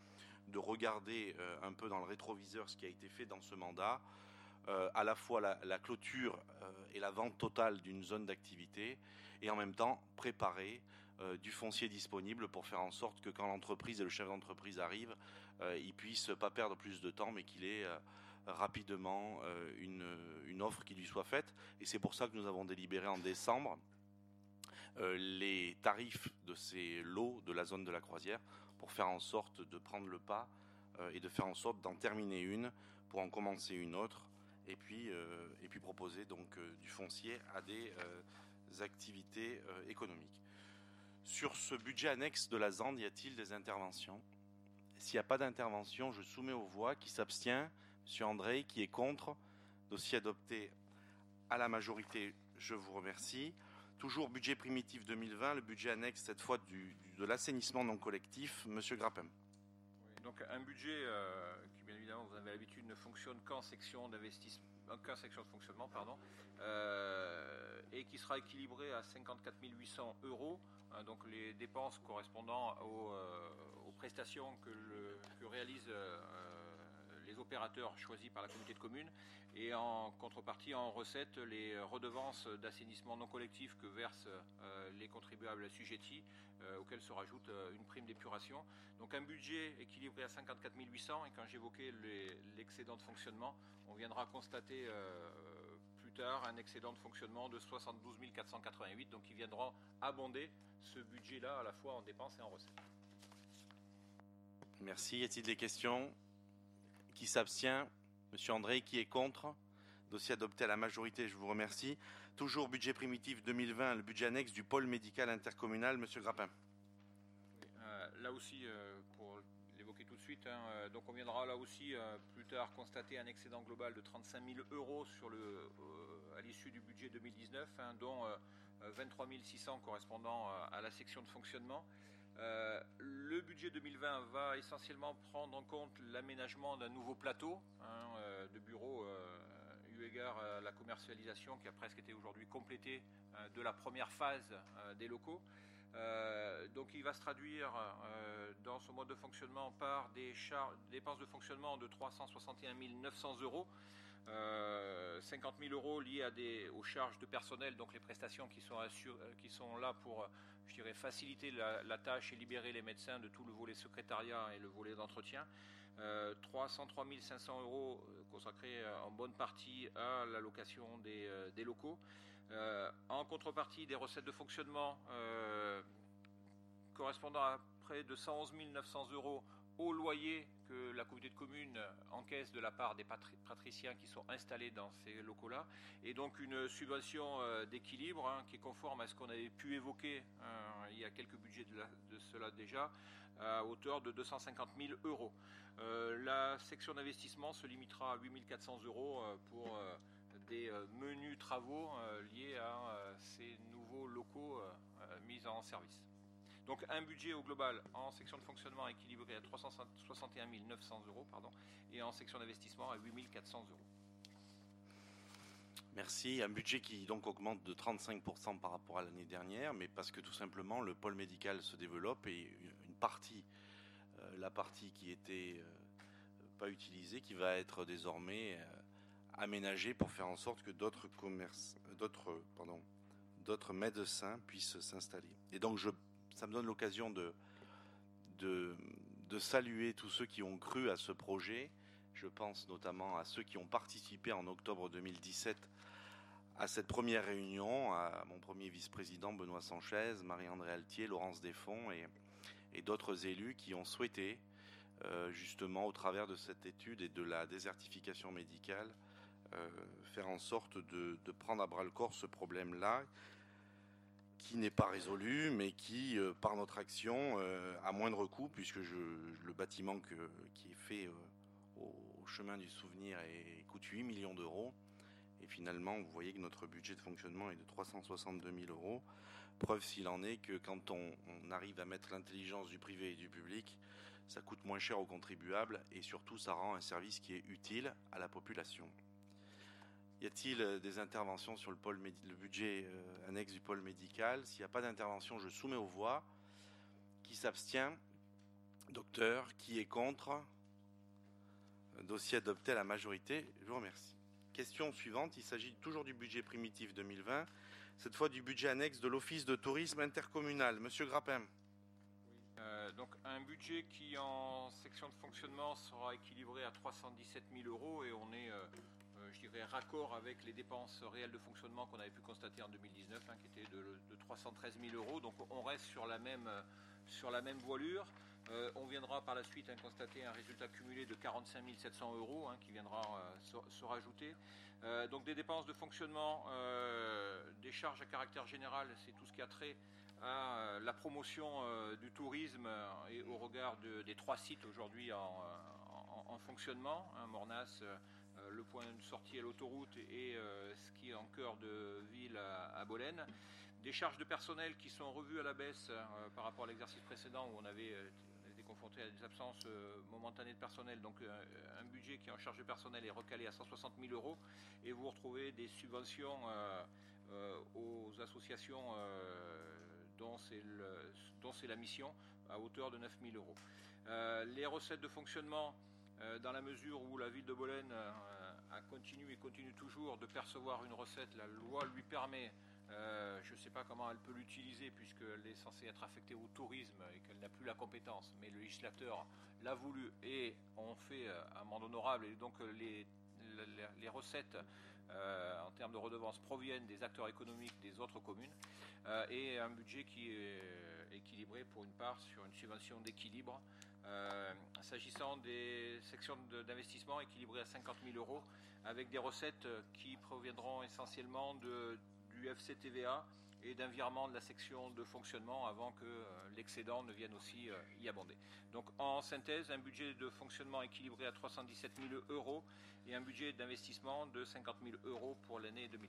Speaker 1: de regarder euh, un peu dans le rétroviseur ce qui a été fait dans ce mandat, euh, à la fois la, la clôture euh, et la vente totale d'une zone d'activité, et en même temps préparer euh, du foncier disponible pour faire en sorte que quand l'entreprise et le chef d'entreprise arrivent, euh, ils puissent pas perdre plus de temps, mais qu'il ait euh, rapidement euh, une, une offre qui lui soit faite. Et c'est pour ça que nous avons délibéré en décembre euh, les tarifs de ces lots de la zone de la Croisière pour faire en sorte de prendre le pas euh, et de faire en sorte d'en terminer une pour en commencer une autre, et puis, euh, et puis proposer donc euh, du foncier à des euh, activités euh, économiques. Sur ce budget annexe de la Z A N D, y a-t-il des interventions? S'il n'y a pas d'intervention, je soumets aux voix. Qui s'abstient? Monsieur André. Qui est contre? Dossier adopté à la majorité, je vous remercie. Toujours budget primitif deux mille vingt, le budget annexe cette fois du, du, de l'assainissement non collectif. Monsieur Grappin.
Speaker 4: Oui, donc un budget euh, qui bien évidemment vous avez l'habitude ne fonctionne qu'en section d'investissement, qu'en section de fonctionnement, pardon, euh, et qui sera équilibré à cinquante-quatre mille huit cents euros. Hein, donc les dépenses correspondant aux, euh, aux prestations que, le, que réalisent euh, les opérateurs choisis par la communauté de communes, et en contrepartie, en recette, les redevances d'assainissement non collectif que versent euh, les contribuables assujettis, euh, auxquels se rajoute euh, une prime d'épuration. Donc un budget équilibré à cinquante-quatre mille huit cents, et quand j'évoquais les, l'excédent de fonctionnement, on viendra constater euh, plus tard un excédent de fonctionnement de soixante-douze mille quatre cent quatre-vingt-huit, donc qui viendra abonder ce budget-là à la fois en dépenses et en recettes.
Speaker 1: Merci. Y a-t-il des questions? Qui s'abstient? Monsieur André. Qui est contre? Dossier adopté à la majorité, je vous remercie. Toujours budget primitif deux mille vingt, le budget annexe du pôle médical intercommunal. Monsieur Grappin.
Speaker 4: Oui, euh, là aussi, euh, pour l'évoquer tout de suite, hein, euh, donc on viendra là aussi euh, plus tard constater un excédent global de trente-cinq mille euros sur le, euh, à l'issue du budget deux mille dix-neuf, hein, dont euh, vingt-trois mille six cents correspondant à, à la section de fonctionnement. Euh, le budget deux mille vingt va essentiellement prendre en compte l'aménagement d'un nouveau plateau hein, euh, de bureaux euh, eu égard à la commercialisation qui a presque été aujourd'hui complétée euh, de la première phase euh, des locaux. Euh, donc il va se traduire euh, dans son mode de fonctionnement par des charges, dépenses de fonctionnement de trois cent soixante et un mille neuf cents euros. Euh, cinquante mille euros liés à des, aux charges de personnel, donc les prestations qui sont, assur, qui sont là pour, je dirais, faciliter la, la tâche et libérer les médecins de tout le volet secrétariat et le volet d'entretien. Euh, trois cent trois mille cinq cents euros consacrés en bonne partie à la location des, euh, des locaux. Euh, en contrepartie des recettes de fonctionnement euh, correspondant à près de cent onze mille neuf cents euros au loyer que la communauté de communes encaisse de la part des patri- patriciens qui sont installés dans ces locaux-là, et donc une subvention euh, d'équilibre hein, qui est conforme à ce qu'on avait pu évoquer hein, il y a quelques budgets de, la, de cela déjà, à hauteur de deux cent cinquante mille euros. Euh, la section d'investissement se limitera à huit mille quatre cents euros euh, pour euh, des euh, menus travaux euh, liés à euh, ces nouveaux locaux euh, euh, mis en service. Donc un budget au global en section de fonctionnement équilibré à trois cent soixante et un mille neuf cents euros pardon, et en section d'investissement à huit mille quatre cents euros.
Speaker 1: Merci. Un budget qui donc augmente de trente-cinq pour cent par rapport à l'année dernière, mais parce que tout simplement le pôle médical se développe et une partie, euh, la partie qui était euh, pas utilisée, qui va être désormais euh, aménagée pour faire en sorte que d'autres commerces, d'autres, pardon, d'autres médecins puissent s'installer. Et donc je ça me donne l'occasion de, de, de saluer tous ceux qui ont cru à ce projet. Je pense notamment à ceux qui ont participé en octobre deux mille dix-sept à cette première réunion, à mon premier vice-président Benoît Sanchez, Marie-André Altier, Laurence Desfonds et, et d'autres élus qui ont souhaité, euh, justement au travers de cette étude et de la désertification médicale, euh, faire en sorte de, de prendre à bras-le-corps ce problème-là, qui n'est pas résolu, mais qui, euh, par notre action, euh, à moindre coût, puisque je, le bâtiment que, qui est fait euh, au, au chemin du souvenir est, coûte huit millions d'euros. Et finalement, vous voyez que notre budget de fonctionnement est de trois cent soixante-deux mille euros. Preuve s'il en est que quand on, on arrive à mettre l'intelligence du privé et du public, ça coûte moins cher aux contribuables et surtout, ça rend un service qui est utile à la population. Y a-t-il des interventions sur le, pôle médi- le budget euh, annexe du pôle médical? S'il n'y a pas d'intervention, je soumets aux voix. Qui s'abstient? Docteur, qui est contre? Dossier adopté à la majorité, je vous remercie. Question suivante, il s'agit toujours du budget primitif deux mille vingt, cette fois du budget annexe de l'Office de tourisme intercommunal. Monsieur Grappin.
Speaker 4: Oui. Euh, donc un budget qui en section de fonctionnement sera équilibré à trois cent dix-sept mille euros et on est, euh, euh, je dirais, raccord avec les dépenses réelles de fonctionnement qu'on avait pu constater en deux mille dix-neuf, hein, qui étaient de, de trois cent treize mille euros. Donc on reste sur la même, sur la même voilure. Euh, on viendra par la suite hein, constater un résultat cumulé de quarante-cinq mille sept cents euros hein, qui viendra euh, se, se rajouter. Euh, donc des dépenses de fonctionnement, euh, des charges à caractère général, c'est tout ce qui a trait à euh, la promotion euh, du tourisme euh, et au regard de, des trois sites aujourd'hui en, en, en fonctionnement, hein, Mornas, euh, le point de sortie à l'autoroute et euh, ce qui est en cœur de ville à, à Bolène. Des charges de personnel qui sont revues à la baisse euh, par rapport à l'exercice précédent où on avait euh, été confronté à des absences euh, momentanées de personnel. Donc euh, un budget qui en charge de personnel est recalé à cent soixante mille euros et vous retrouvez des subventions euh, euh, aux associations euh, dont c'est le, dont c'est la mission à hauteur de neuf mille euros. Euh, les recettes de fonctionnement, euh, dans la mesure où la ville de Bolène euh, a continué et continue toujours de percevoir une recette, la loi lui permet. Euh, je ne sais pas comment elle peut l'utiliser puisqu'elle est censée être affectée au tourisme et qu'elle n'a plus la compétence, mais le législateur l'a voulu et on fait euh, amende honorable et donc les, les, les recettes euh, en termes de redevances proviennent des acteurs économiques des autres communes euh, et un budget qui est équilibré pour une part sur une subvention d'équilibre. Euh, s'agissant des sections de, d'investissement équilibrées à cinquante mille euros avec des recettes qui proviendront essentiellement de du F C T V A et d'un virement de la section de fonctionnement avant que euh, l'excédent ne vienne aussi euh, y abonder. Donc en synthèse, un budget de fonctionnement équilibré à trois cent dix-sept mille euros et un budget d'investissement de cinquante mille euros pour l'année deux mille.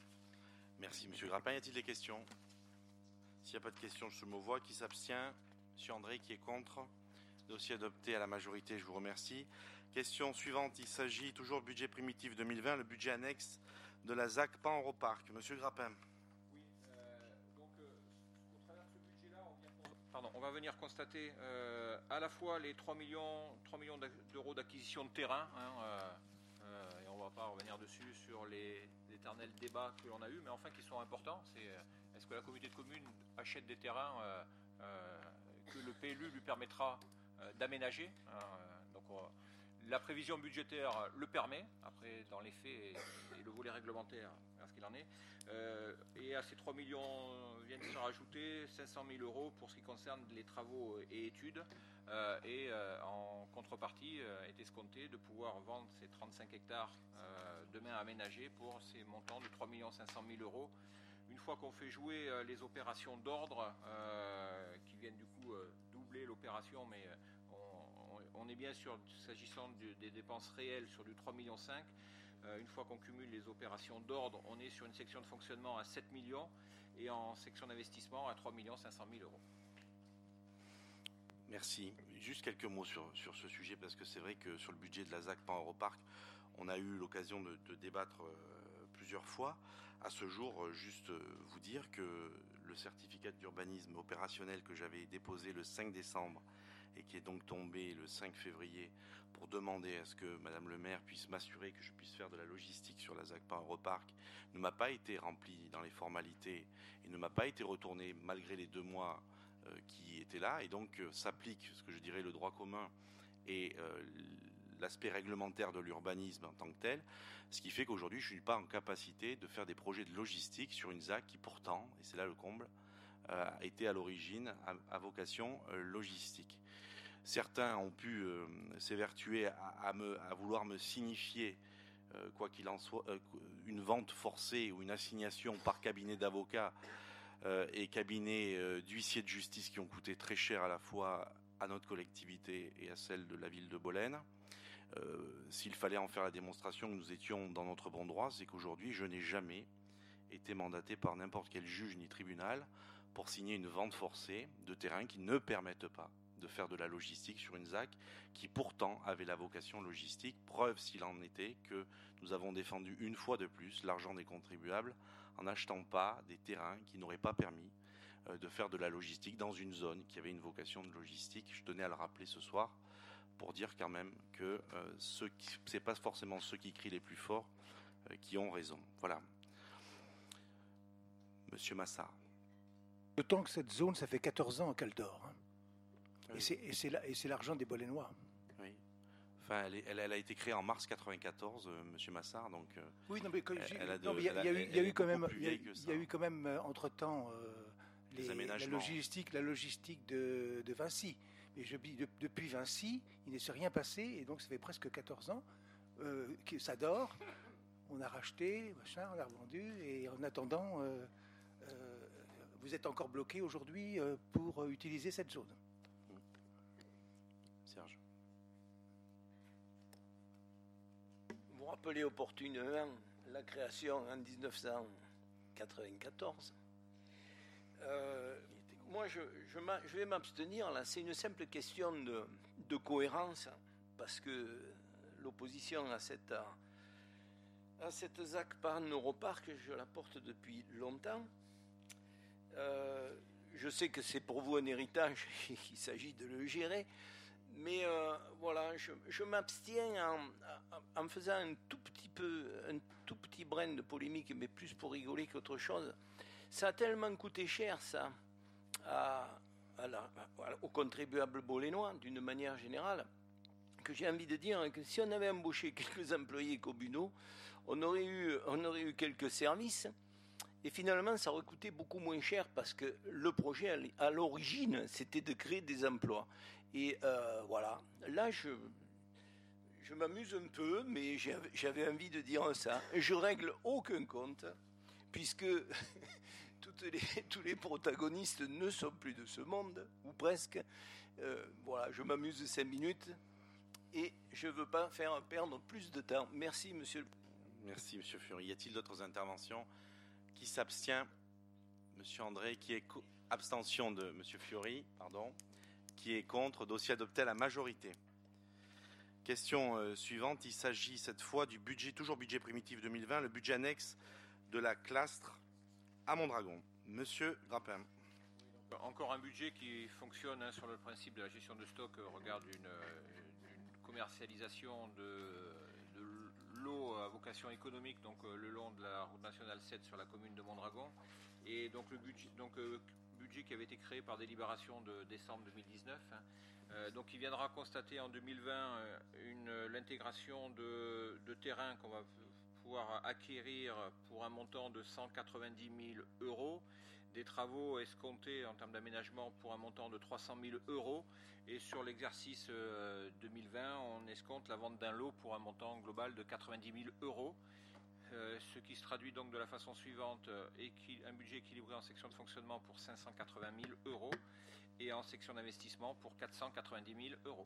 Speaker 1: Merci Monsieur Grappin. Y a-t-il des questions? S'il n'y a pas de questions, je me vois. Qui s'abstient? Monsieur André, qui est contre? Dossier adopté à la majorité, je vous remercie. Question suivante, il s'agit toujours budget primitif deux mille vingt, le budget annexe de la Z A C Pan-Europarc. Monsieur Grappin.
Speaker 4: Oui, euh, donc euh, au travers de ce budget-là, on, vient... Pardon, on va venir constater euh, à la fois les trois millions d'euros d'acquisition de terrain, hein, euh, euh, et on ne va pas revenir dessus sur les éternels débats que l'on a eus, mais enfin qui sont importants. C'est est-ce que la communauté de communes achète des terrains euh, euh, que le P L U lui permettra euh, d'aménager, hein, euh, donc on, la prévision budgétaire le permet, après dans les faits et, et le volet réglementaire, à ce qu'il en est. Euh, et à ces trois millions viennent se rajouter cinq cent mille euros pour ce qui concerne les travaux et études. Euh, et euh, en contrepartie euh, est escompté de pouvoir vendre ces trente-cinq hectares euh, demain aménagés pour ces montants de trois millions cinq cent mille euros. Une fois qu'on fait jouer euh, les opérations d'ordre, euh, qui viennent du coup euh, doubler l'opération, mais on est bien sûr, s'agissant de, des dépenses réelles, sur du trois virgule cinq millions. Euh, une fois qu'on cumule les opérations d'ordre, on est sur une section de fonctionnement à sept millions et en section d'investissement à trois millions cinq cent mille euros.
Speaker 1: Merci. Juste quelques mots sur, sur ce sujet, parce que c'est vrai que sur le budget de la Z A C Pan-Europarc, on a eu l'occasion de, de débattre euh, plusieurs fois. À ce jour, euh, juste euh, vous dire que le certificat d'urbanisme opérationnel que j'avais déposé le cinq décembre et qui est donc tombé le cinq février pour demander à ce que Madame le maire puisse m'assurer que je puisse faire de la logistique sur la Z A C Pan-Europarc, ne m'a pas été rempli dans les formalités et ne m'a pas été retourné malgré les deux mois euh, qui étaient là. Et donc euh, s'applique ce que je dirais le droit commun et euh, l'aspect réglementaire de l'urbanisme en tant que tel, ce qui fait qu'aujourd'hui je ne suis pas en capacité de faire des projets de logistique sur une Z A C qui pourtant, et c'est là le comble, euh, a été à l'origine à, à vocation euh, logistique. Certains ont pu euh, s'évertuer à, à, me, à vouloir me signifier, euh, quoi qu'il en soit, euh, une vente forcée ou une assignation par cabinet d'avocats euh, et cabinet euh, d'huissiers de justice qui ont coûté très cher à la fois à notre collectivité et à celle de la ville de Bolène. Euh, s'il fallait en faire la démonstration que nous étions dans notre bon droit, c'est qu'aujourd'hui, je n'ai jamais été mandaté par n'importe quel juge ni tribunal pour signer une vente forcée de terrain qui ne permettent pas de faire de la logistique sur une Z A C qui pourtant avait la vocation logistique, preuve s'il en était que nous avons défendu une fois de plus l'argent des contribuables en n'achetant pas des terrains qui n'auraient pas permis euh, de faire de la logistique dans une zone qui avait une vocation de logistique. Je tenais à le rappeler ce soir pour dire quand même que euh, ce n'est pas forcément ceux qui crient les plus forts euh, qui ont raison. Voilà. Monsieur Massard.
Speaker 2: D'autant que cette zone, ça fait quatorze ans qu'elle dort. Hein.
Speaker 1: Oui.
Speaker 2: Et c'est l'argent des Bolénois.
Speaker 1: Oui. Enfin, elle, est, elle, elle a été créée en mars quatre-vingt-quatorze, euh, Monsieur Massard, donc. Euh,
Speaker 2: oui, non, mais il
Speaker 1: de,
Speaker 2: y, a, y, a eu, y a eu quand même, il y,
Speaker 1: y
Speaker 2: a eu quand même euh, entre temps euh, les, la logistique, la logistique de, de Vinci. Mais je, de, depuis Vinci, il ne s'est rien passé, et donc ça fait presque quatorze ans euh, que ça dort. On a racheté, machin, on a revendu, et en attendant, euh, euh, vous êtes encore bloqué aujourd'hui euh, pour euh, utiliser cette zone.
Speaker 1: Serge.
Speaker 5: Vous rappelez opportunément la création en dix-neuf cent quatre-vingt-quatorze. Euh, moi, je, je, je vais m'abstenir. Là, c'est une simple question de, de cohérence, parce que l'opposition à cette à cette Z A C Pan-Europarc, je la porte depuis longtemps. Euh, je sais que c'est pour vous un héritage, il s'agit de le gérer. Mais euh, voilà, je, je m'abstiens en, en faisant un tout petit peu, un tout petit brin de polémique, mais plus pour rigoler qu'autre chose. Ça a tellement coûté cher, ça, à, à la, à, aux contribuables bolénois, d'une manière générale, que j'ai envie de dire que si on avait embauché quelques employés communaux, on aurait eu, on aurait eu quelques services. Et finalement, ça aurait coûté beaucoup moins cher parce que le projet, à l'origine, c'était de créer des emplois. Et euh, voilà, là, je, je m'amuse un peu, mais j'avais envie de dire ça. Je règle aucun compte, puisque toutes les, tous les protagonistes ne sont plus de ce monde, ou presque. Euh, voilà, je m'amuse cinq minutes et je ne veux pas faire perdre plus de temps. Merci, monsieur.
Speaker 1: Merci, monsieur Fury. Y a-t-il d'autres interventions? Qui s'abstient? Monsieur André, qui est co- abstention de monsieur Fiori, pardon. Qui est contre? Dossier adopté à la majorité. Question euh, suivante. Il s'agit cette fois du budget, toujours budget primitif deux mille vingt, le budget annexe de la Clastre à Mondragon. Monsieur Grappin.
Speaker 4: Encore un budget qui fonctionne hein, sur le principe de la gestion de stock au regard d'une, d'une commercialisation de, de l'eau à vocation économique, donc euh, le long de la route nationale sept sur la commune de Mondragon. Et donc le budget, donc, euh, budget qui avait été créé par délibération de décembre deux mille dix-neuf. Hein. Euh, donc il viendra constater en deux mille vingt euh, une, l'intégration de, de terrains qu'on va pouvoir acquérir pour un montant de cent quatre-vingt-dix mille euros. Des travaux escomptés en termes d'aménagement pour un montant de trois cent mille euros. Et sur l'exercice euh, deux mille vingt, on escompte la vente d'un lot pour un montant global de quatre-vingt-dix mille euros. Euh, ce qui se traduit donc de la façon suivante, euh, équi- un budget équilibré en section de fonctionnement pour cinq cent quatre-vingt mille euros et en section d'investissement pour quatre cent quatre-vingt-dix mille euros.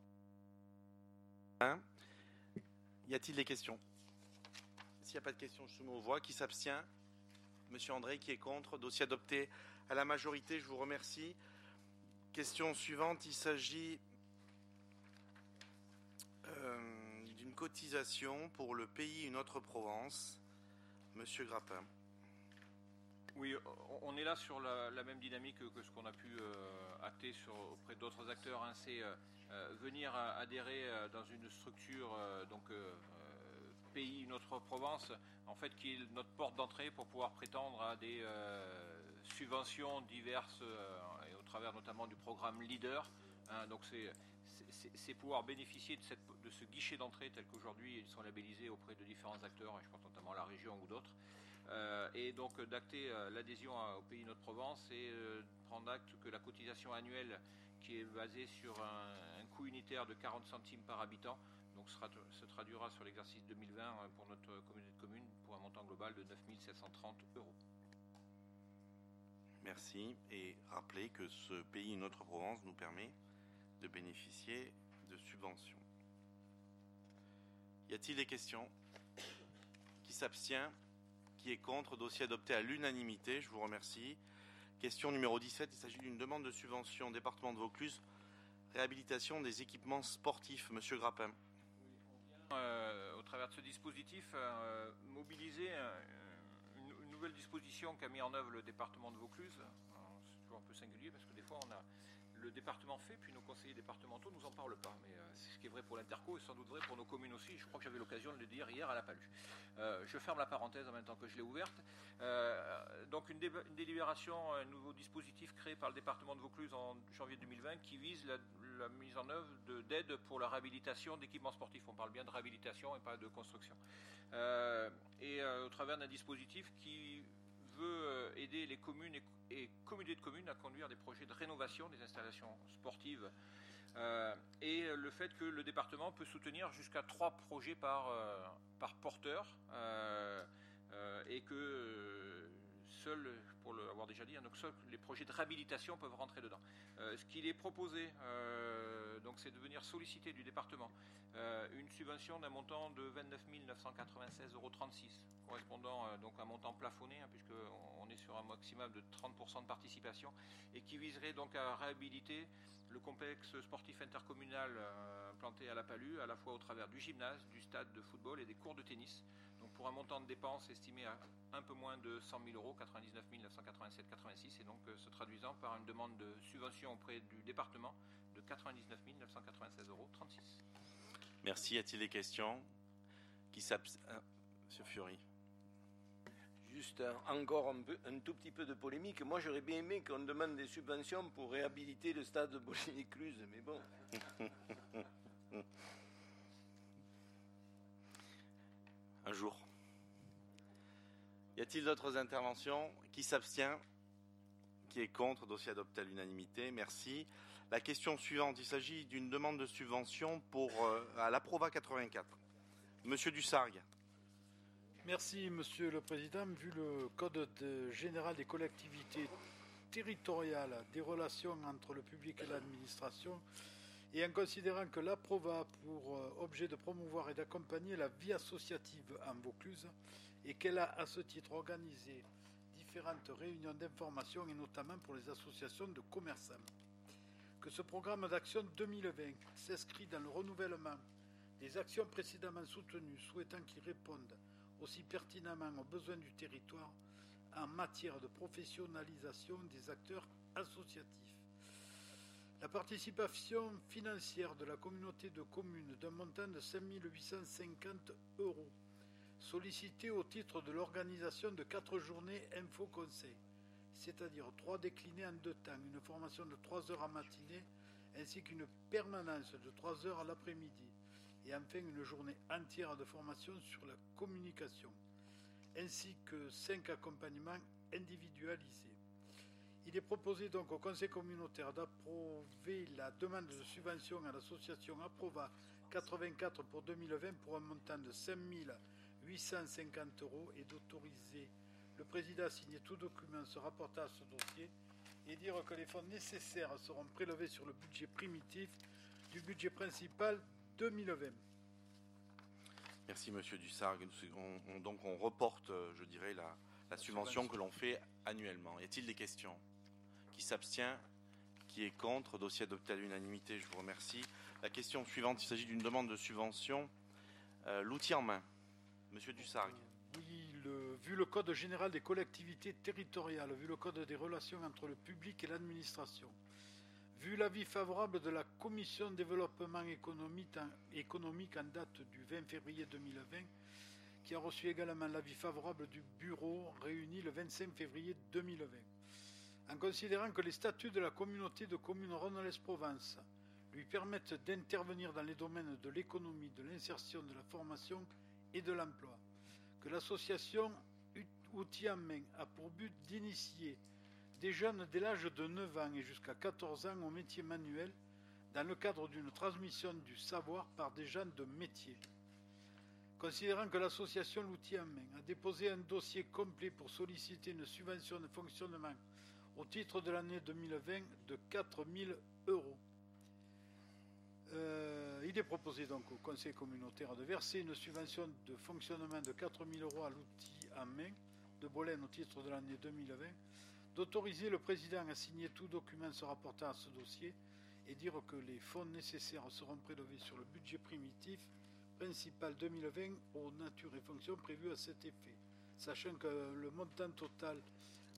Speaker 1: Hein? Y a-t-il des questions? S'il n'y a pas de questions, je soumets aux voix. Qui s'abstient? Monsieur André, qui est contre? Dossier adopté à la majorité, je vous remercie. Question suivante, il s'agit euh, d'une cotisation pour le pays Une Autre Provence. Monsieur Grappin.
Speaker 4: Oui, on est là sur la, la même dynamique que ce qu'on a pu euh, acter sur, auprès d'autres acteurs. Hein. C'est euh, venir à, adhérer euh, dans une structure euh, donc euh, pays Une Autre Provence, en fait, qui est notre porte d'entrée pour pouvoir prétendre à des euh, subventions diverses euh, et au travers notamment du programme Leader. Hein. Donc c'est, c'est, c'est pouvoir bénéficier de, cette, de ce guichet d'entrée tel qu'aujourd'hui ils sont labellisés auprès de différents acteurs, et je pense notamment à la région ou d'autres. Euh, et donc d'acter euh, l'adhésion à, au pays Notre Provence et euh, prendre acte que la cotisation annuelle qui est basée sur un, un coût unitaire de quarante centimes par habitant donc sera, se traduira sur l'exercice deux mille vingt pour notre communauté de communes pour un montant global de neuf mille sept cent trente euros.
Speaker 1: Merci. Et rappelez que ce pays Une Autre Provence nous permet de bénéficier de subventions. Y a-t-il des questions? Qui s'abstient? Qui est contre? Dossier adopté à l'unanimité, je vous remercie. Question numéro dix-sept, il s'agit d'une demande de subvention au département de Vaucluse, réhabilitation des équipements sportifs. Monsieur Grappin.
Speaker 4: Oui, on vient, euh, au travers de ce dispositif, euh, mobiliser euh, une, une nouvelle disposition qu'a mis en œuvre le département de Vaucluse, toujours un peu singulier parce que des fois on a le département fait, puis nos conseillers départementaux ne nous en parlent pas. Mais euh, c'est ce qui est vrai pour l'Interco et sans doute vrai pour nos communes aussi. Je crois que j'avais l'occasion de le dire hier à la Paluche. Euh, je ferme la parenthèse en même temps que je l'ai ouverte. Euh, donc une, dé une délibération, un nouveau dispositif créé par le département de Vaucluse en janvier deux mille vingt qui vise la, la mise en œuvre d'aide pour la réhabilitation d'équipements sportifs. On parle bien de réhabilitation et pas de construction. Euh, et euh, au travers d'un dispositif qui veut aider les communes et, et communautés de communes à conduire des projets de rénovation des installations sportives euh, et le fait que le département peut soutenir jusqu'à trois projets par, euh, par porteur euh, euh, et que euh, seuls, pour l'avoir déjà dit, hein, donc seuls les projets de réhabilitation peuvent rentrer dedans. Euh, ce qu'il est proposé, euh, donc, c'est de venir solliciter du département euh, une subvention d'un montant de vingt-neuf mille neuf cent quatre-vingt-seize euros trente-six, correspondant euh, donc à un montant plafonné, hein, puisqu'on est sur un maximum de trente pour cent de participation, et qui viserait donc à réhabiliter le complexe sportif intercommunal euh, planté à la Palue, à la fois au travers du gymnase, du stade de football et des cours de tennis, donc pour un montant de dépenses estimé à un peu moins de cent mille euros, quatre-vingt-dix-neuf mille neuf cent quatre-vingt-sept virgule quatre-vingt-six, et donc euh, se traduisant par une demande de subvention auprès du département de quatre-vingt-dix-neuf mille neuf cent quatre-vingt-seize euros trente-six.
Speaker 1: Merci. Y a-t-il des questions? Qui s'abstiennent? Ah, Monsieur Fiori.
Speaker 5: Juste un, encore un, peu, un tout petit peu de polémique. Moi, j'aurais bien aimé qu'on demande des subventions pour réhabiliter le stade de Boulogne-Écluse, mais bon.
Speaker 1: Un jour. Y a-t-il d'autres interventions? Qui s'abstient? Qui est contre? Dossier adopté à l'unanimité. Merci. La question suivante. Il s'agit d'une demande de subvention pour euh, à l'Aprova quatre-vingt-quatre. Monsieur Dussargues.
Speaker 6: Merci, Monsieur le Président. Vu le Code de général des collectivités territoriales des relations entre le public et l'administration, et en considérant que l'Aprova a pour objet de promouvoir et d'accompagner la vie associative en Vaucluse, et qu'elle a à ce titre organisé différentes réunions d'information, et notamment pour les associations de commerçants, que ce programme d'action deux mille vingt s'inscrit dans le renouvellement des actions précédemment soutenues, souhaitant qu'ils répondent aussi pertinemment aux besoins du territoire en matière de professionnalisation des acteurs associatifs. La participation financière de la communauté de communes d'un montant de cinq mille huit cent cinquante euros, sollicitée au titre de l'organisation de quatre journées info-conseil, c'est-à-dire trois déclinées en deux temps, une formation de trois heures en matinée ainsi qu'une permanence de trois heures à l'après-midi, et enfin une journée entière de formation sur la communication, ainsi que cinq accompagnements individualisés. Il est proposé donc au Conseil communautaire d'approuver la demande de subvention à l'association Aprova quatre-vingt-quatre pour deux mille vingt pour un montant de cinq mille huit cent cinquante euros et d'autoriser le président à signer tout document se rapportant à ce dossier et dire que les fonds nécessaires seront prélevés sur le budget primitif du budget principal deux mille vingt.
Speaker 1: Merci Monsieur Dussargues. On, on, donc on reporte, je dirais, la, la subvention que l'on fait annuellement. Y a-t-il des questions? Qui s'abstient? Qui est contre? Dossier adopté à l'unanimité, je vous remercie. La question suivante, il s'agit d'une demande de subvention. Euh, L'outil en main. Monsieur Dussargues.
Speaker 6: Oui, le, vu le Code général des collectivités territoriales, vu le Code des relations entre le public et l'administration, vu l'avis favorable de la Commission de développement économique en, économique en date du vingt février deux mille vingt, qui a reçu également l'avis favorable du Bureau réuni le vingt-cinq février deux mille vingt, en considérant que les statuts de la communauté de communes Rhône-Alpes-Provence lui permettent d'intervenir dans les domaines de l'économie, de l'insertion, de la formation et de l'emploi, que l'association Outils en main a pour but d'initier des jeunes dès l'âge de neuf ans et jusqu'à quatorze ans au métier manuel dans le cadre d'une transmission du savoir par des gens de métier. Considérant que l'association L'Outil en main a déposé un dossier complet pour solliciter une subvention de fonctionnement au titre de l'année deux mille vingt de quatre mille euros. Euh, il est proposé donc au Conseil communautaire de verser une subvention de fonctionnement de quatre mille euros à l'Outil en main de Bolène au titre de l'année deux mille vingt, d'autoriser le président à signer tout document se rapportant à ce dossier et dire que les fonds nécessaires seront prélevés sur le budget primitif principal deux mille vingt aux natures et fonctions prévues à cet effet, sachant que le montant total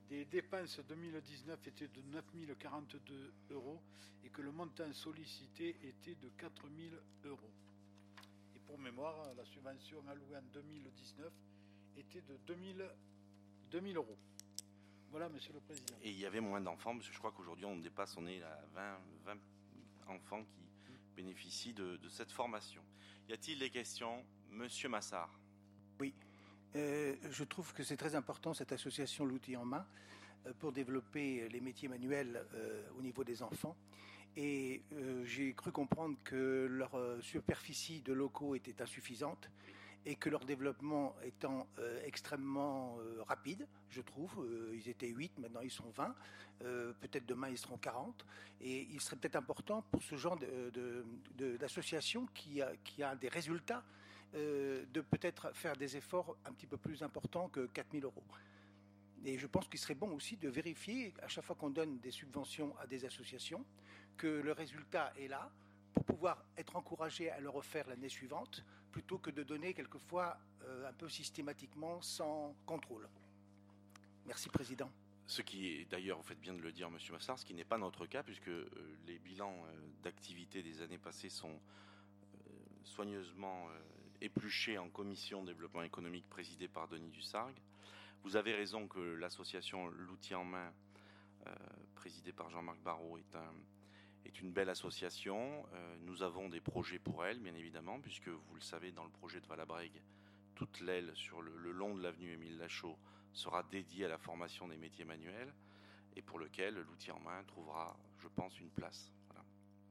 Speaker 6: des dépenses deux mille dix-neuf étaient de neuf mille quarante-deux euros et que le montant sollicité était de quatre mille euros. Et pour mémoire, la subvention allouée en deux mille dix-neuf était de deux mille euros. Voilà, Monsieur le Président.
Speaker 1: Et il y avait moins d'enfants, parce que je crois qu'aujourd'hui on dépasse, on est à vingt, vingt enfants qui mmh. bénéficient de, de cette formation. Y a-t-il des questions? Monsieur Massard.
Speaker 2: Oui, euh, je trouve que c'est très important cette association L'Outil en main euh, pour développer les métiers manuels euh, au niveau des enfants. Et euh, j'ai cru comprendre que leur euh, superficie de locaux était insuffisante et que leur développement étant euh, extrêmement euh, rapide, je trouve. Euh, ils étaient huit, maintenant ils sont vingt. Euh, peut-être demain ils seront quarante. Et il serait peut-être important pour ce genre de, de, de, d'association qui a, qui a des résultats euh, de peut-être faire des efforts un petit peu plus importants que quatre mille euros. Et je pense qu'il serait bon aussi de vérifier, à chaque fois qu'on donne des subventions à des associations, que le résultat est là, pour pouvoir être encouragé à le refaire l'année suivante, plutôt que de donner quelquefois euh, un peu systématiquement sans contrôle. Merci, Président.
Speaker 1: Ce qui est, d'ailleurs, vous faites bien de le dire, Monsieur Massard, ce qui n'est pas notre cas, puisque euh, les bilans euh, d'activité des années passées sont euh, soigneusement euh, épluchés en commission développement économique présidée par Denis Dussargues. Vous avez raison que l'association L'Outil en main, euh, présidée par Jean-Marc Barrault, est un est une belle association. Euh, nous avons des projets pour elle, bien évidemment, puisque vous le savez, dans le projet de Valabrègue, toute l'aile sur le, le long de l'avenue Émile Lachaud sera dédiée à la formation des métiers manuels et pour lequel L'Outil en main trouvera, je pense, une place. Voilà.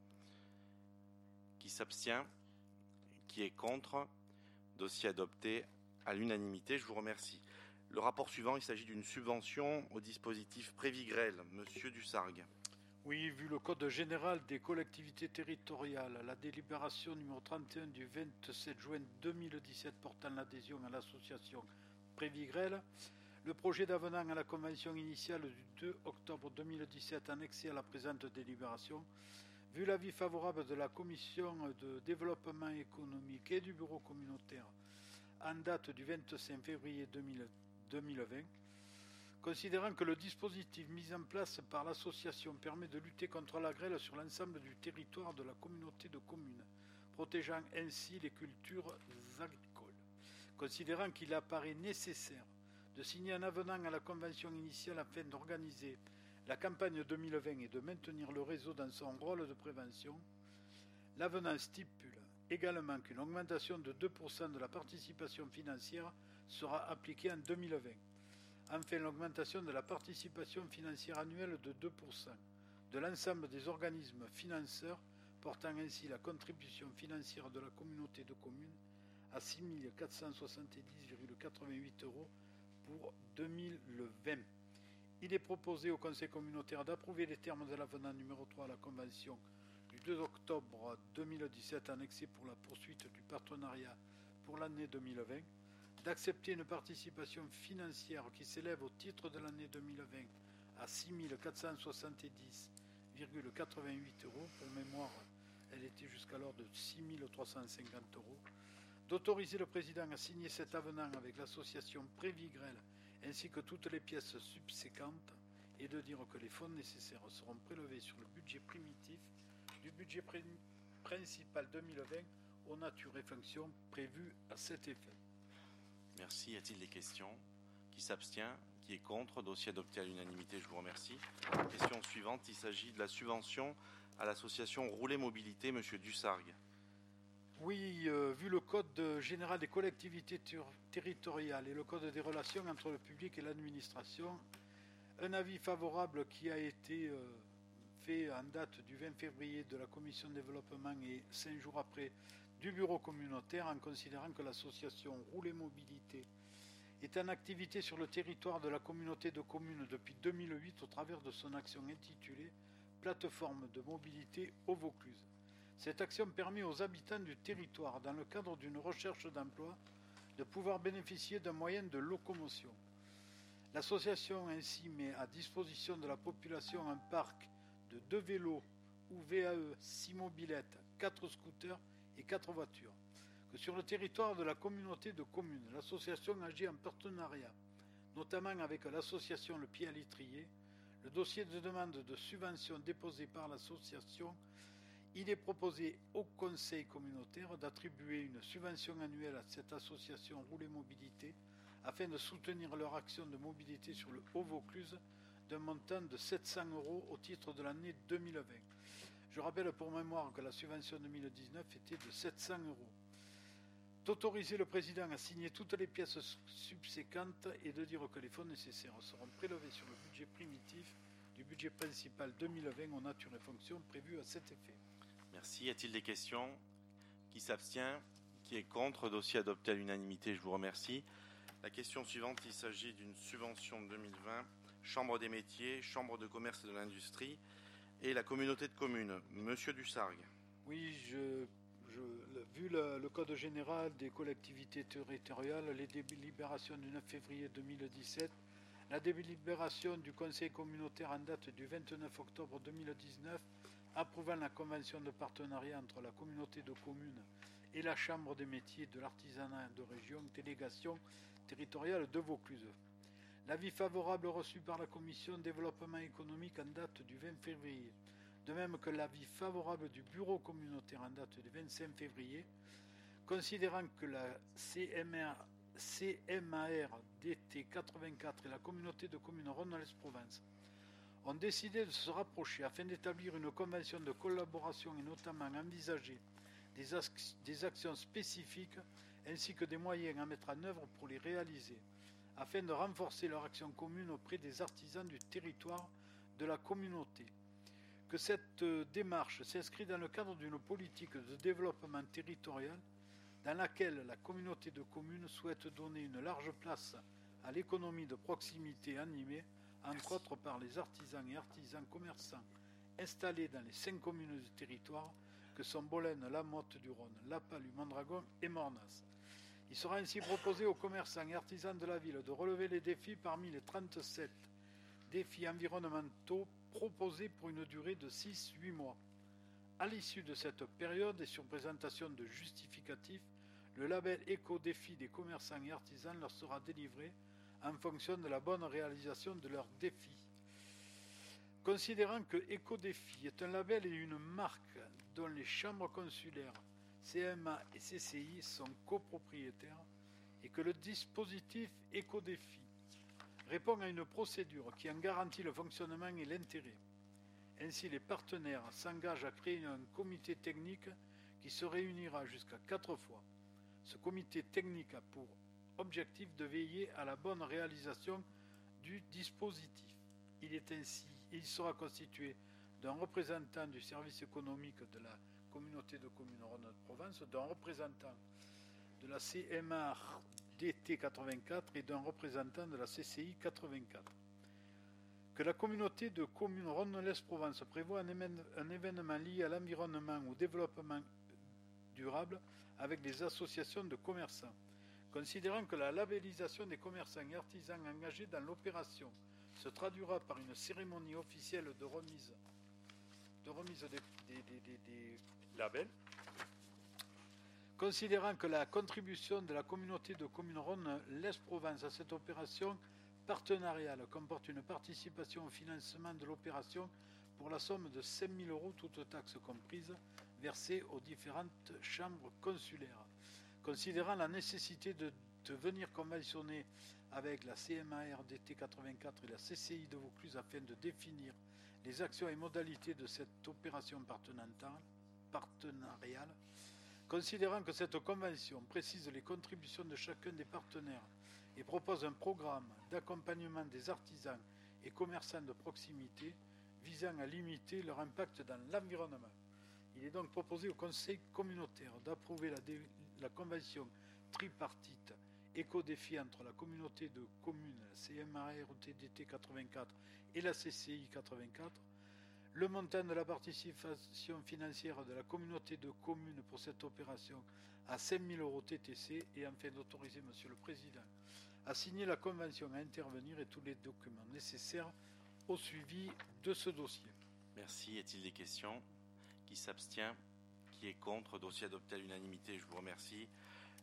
Speaker 1: Qui s'abstient? Qui est contre? Dossier adopté à l'unanimité. Je vous remercie. Le rapport suivant, il s'agit d'une subvention au dispositif Prévigrel. Monsieur Dussargues.
Speaker 6: Oui, vu le Code général des collectivités territoriales, la délibération numéro trente et un du vingt-sept juin deux mille dix-sept portant l'adhésion à l'association Prévigrel, le projet d'avenant à la convention initiale du deux octobre deux mille dix-sept annexé à la présente délibération, vu l'avis favorable de la Commission de développement économique et du Bureau communautaire en date du vingt-cinq février deux mille vingt, considérant que le dispositif mis en place par l'association permet de lutter contre la grêle sur l'ensemble du territoire de la communauté de communes, protégeant ainsi les cultures agricoles. Considérant qu'il apparaît nécessaire de signer un avenant à la convention initiale afin d'organiser la campagne deux mille vingt et de maintenir le réseau dans son rôle de prévention, l'avenant stipule également qu'une augmentation de deux pour cent de la participation financière sera appliquée en deux mille vingt. Enfin, l'augmentation de la participation financière annuelle de deux pour cent de l'ensemble des organismes financeurs, portant ainsi la contribution financière de la communauté de communes à six mille quatre cent soixante-dix virgule quatre-vingt-huit euros pour deux mille vingt. Il est proposé au Conseil communautaire d'approuver les termes de l'avenant numéro trois à la Convention du deux octobre deux mille dix-sept annexée pour la poursuite du partenariat pour l'année deux mille vingt, d'accepter une participation financière qui s'élève au titre de l'année deux mille vingt à six mille quatre cent soixante-dix virgule quatre-vingt-huit euros. Pour mémoire, elle était jusqu'alors de six mille trois cent cinquante euros. D'autoriser le président à signer cet avenant avec l'association Prévigrel ainsi que toutes les pièces subséquentes et de dire que les fonds nécessaires seront prélevés sur le budget primitif du budget pr- principal deux mille vingt aux natures et fonctions prévues à cet effet.
Speaker 1: Merci. Y a-t-il des questions? Qui s'abstient? Qui est contre? Dossier adopté à l'unanimité. Je vous remercie. Question suivante. Il s'agit de la subvention à l'association Rouler Mobilité. Monsieur Dussargues.
Speaker 6: Oui, euh, vu le Code général des collectivités ter- territoriales et le Code des relations entre le public et l'administration, un avis favorable qui a été euh, fait en date du vingt février de la Commission de développement et cinq jours après du Bureau communautaire, en considérant que l'association Rouler Mobilité est en activité sur le territoire de la communauté de communes depuis deux mille huit au travers de son action intitulée Plateforme de mobilité au Vaucluse. Cette action permet aux habitants du territoire, dans le cadre d'une recherche d'emploi, de pouvoir bénéficier d'un moyen de locomotion. L'association ainsi met à disposition de la population un parc de deux vélos ou V A E, six mobylettes, quatre scooters et quatre voitures. Que sur le territoire de la communauté de communes, l'association agit en partenariat notamment avec l'association Le Pied à l'Étrier. Le dossier de demande de subvention déposé par l'association, il est proposé au conseil communautaire d'attribuer une subvention annuelle à cette association Rouler Mobilité afin de soutenir leur action de mobilité sur le Haut-Vaucluse d'un montant de sept cents euros au titre de l'année deux mille vingt. Je rappelle pour mémoire que la subvention deux mille dix-neuf était de sept cents euros. D'autoriser le président à signer toutes les pièces subséquentes et de dire que les fonds nécessaires seront prélevés sur le budget primitif du budget principal deux mille vingt aux natures et fonctions prévues à cet effet.
Speaker 1: Merci. Y a-t-il des questions? Qui s'abstient? Qui est contre? Dossier adopté à l'unanimité, je vous remercie. La question suivante, il s'agit d'une subvention deux mille vingt, Chambre des métiers, Chambre de commerce et de l'industrie et la communauté de communes. Monsieur Dussargues.
Speaker 6: Oui, je... Je, le, vu le, le Code général des collectivités territoriales, les délibérations du neuf février deux mille dix-sept, la délibération du Conseil communautaire en date du vingt-neuf octobre deux mille dix-neuf, approuvant la convention de partenariat entre la communauté de communes et la Chambre des métiers de l'artisanat de région, délégation territoriale de Vaucluse. L'avis favorable reçu par la Commission développement économique en date du vingt février. De même que l'avis favorable du bureau communautaire en date du vingt-cinq février, considérant que la C M A R D T quatre-vingt-quatre et la communauté de communes Rhône-Alpes-Provence ont décidé de se rapprocher afin d'établir une convention de collaboration et notamment envisager des, ac- des actions spécifiques ainsi que des moyens à mettre en œuvre pour les réaliser, afin de renforcer leur action commune auprès des artisans du territoire de la communauté. Que cette démarche s'inscrit dans le cadre d'une politique de développement territorial dans laquelle la communauté de communes souhaite donner une large place à l'économie de proximité animée, entre autres par les artisans et artisans commerçants installés dans les cinq communes du territoire que sont Bolène, La Motte du Rhône, La Palue, Mondragon et Mornas. Il sera ainsi proposé aux commerçants et artisans de la ville de relever les défis parmi les trente-sept défis environnementaux proposés pour une durée de six à huit mois. À l'issue de cette période et sur présentation de justificatifs, le label Éco-Défi des commerçants et artisans leur sera délivré en fonction de la bonne réalisation de leurs défis. Considérant que Éco-Défi est un label et une marque dont les chambres consulaires, C M A et C C I sont copropriétaires et que le dispositif Éco-Défi répond à une procédure qui en garantit le fonctionnement et l'intérêt. Ainsi, les partenaires s'engagent à créer un comité technique qui se réunira jusqu'à quatre fois. Ce comité technique a pour objectif de veiller à la bonne réalisation du dispositif. Il est ainsi, il sera constitué d'un représentant du service économique de la communauté de communes Rhône-Alpes-Provence, d'un représentant de la C M A D T quatre-vingt-quatre et d'un représentant de la C C I quatre-vingt-quatre. Que la communauté de communes Rhône-Alpes-Provence prévoit un, émen- un événement lié à l'environnement ou au développement durable avec des associations de commerçants. Considérant que la labellisation des commerçants et artisans engagés dans l'opération se traduira par une cérémonie officielle de remise, de remise des, des, des, des, des labels, considérant que la contribution de la communauté de communes Rhône-Alpes-Provence à cette opération partenariale comporte une participation au financement de l'opération pour la somme de cinq mille euros, toutes taxes comprises, versées aux différentes chambres consulaires. Considérant la nécessité de, de venir conventionner avec la C M A R D T quatre-vingt-quatre et la C C I de Vaucluse afin de définir les actions et modalités de cette opération partenariale, considérant que cette convention précise les contributions de chacun des partenaires et propose un programme d'accompagnement des artisans et commerçants de proximité visant à limiter leur impact dans l'environnement. Il est donc proposé au Conseil communautaire d'approuver la, dé- la convention tripartite Éco-Défi entre la communauté de communes, la C M A R D T quatre-vingt-quatre et la C C I quatre-vingt-quatre, le montant de la participation financière de la communauté de communes pour cette opération à cinq mille euros T T C et enfin d'autoriser Monsieur le Président à signer la convention à intervenir et tous les documents nécessaires au suivi de ce dossier.
Speaker 1: Merci. Est-il des questions? Qui s'abstient? Qui est contre? Dossier adopté à l'unanimité, je vous remercie.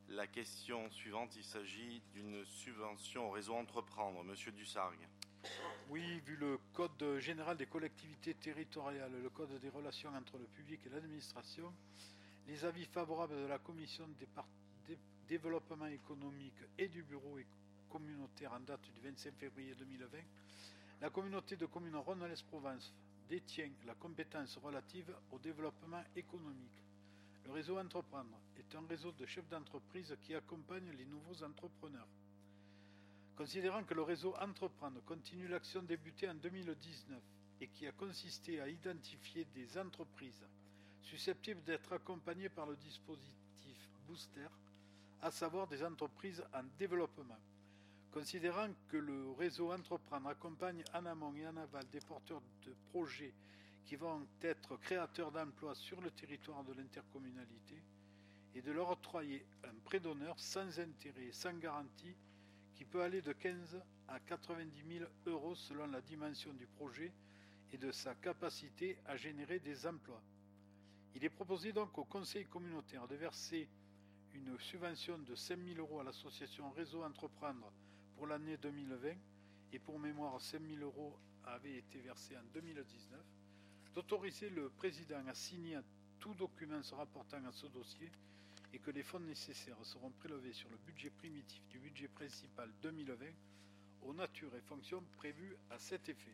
Speaker 1: La question suivante, il s'agit d'une subvention au réseau Entreprendre. Monsieur Dussargues.
Speaker 6: Oui, vu le Code général des collectivités territoriales, le Code des relations entre le public et l'administration, les avis favorables de la Commission de développement économique et du Bureau communautaire en date du vingt-cinq février deux mille vingt, la communauté de communes Rhône-Alpes-Provence détient la compétence relative au développement économique. Le réseau Entreprendre est un réseau de chefs d'entreprise qui accompagne les nouveaux entrepreneurs. Considérant que le réseau Entreprendre continue l'action débutée en deux mille dix-neuf et qui a consisté à identifier des entreprises susceptibles d'être accompagnées par le dispositif Booster, à savoir des entreprises en développement. Considérant que le réseau Entreprendre accompagne en amont et en aval des porteurs de projets qui vont être créateurs d'emplois sur le territoire de l'intercommunalité et de leur octroyer un prêt d'honneur sans intérêt et sans garantie qui peut aller de quinze à quatre-vingt-dix mille euros selon la dimension du projet et de sa capacité à générer des emplois. Il est proposé donc au conseil communautaire de verser une subvention de cinq mille euros à l'association Réseau Entreprendre pour l'année deux mille vingt, et pour mémoire cinq mille euros avaient été versés en deux mille dix-neuf, d'autoriser le président à signer tout document se rapportant à ce dossier et que les fonds nécessaires seront prélevés sur le budget primitif du budget principal deux mille vingt aux natures et fonctions prévues à cet effet.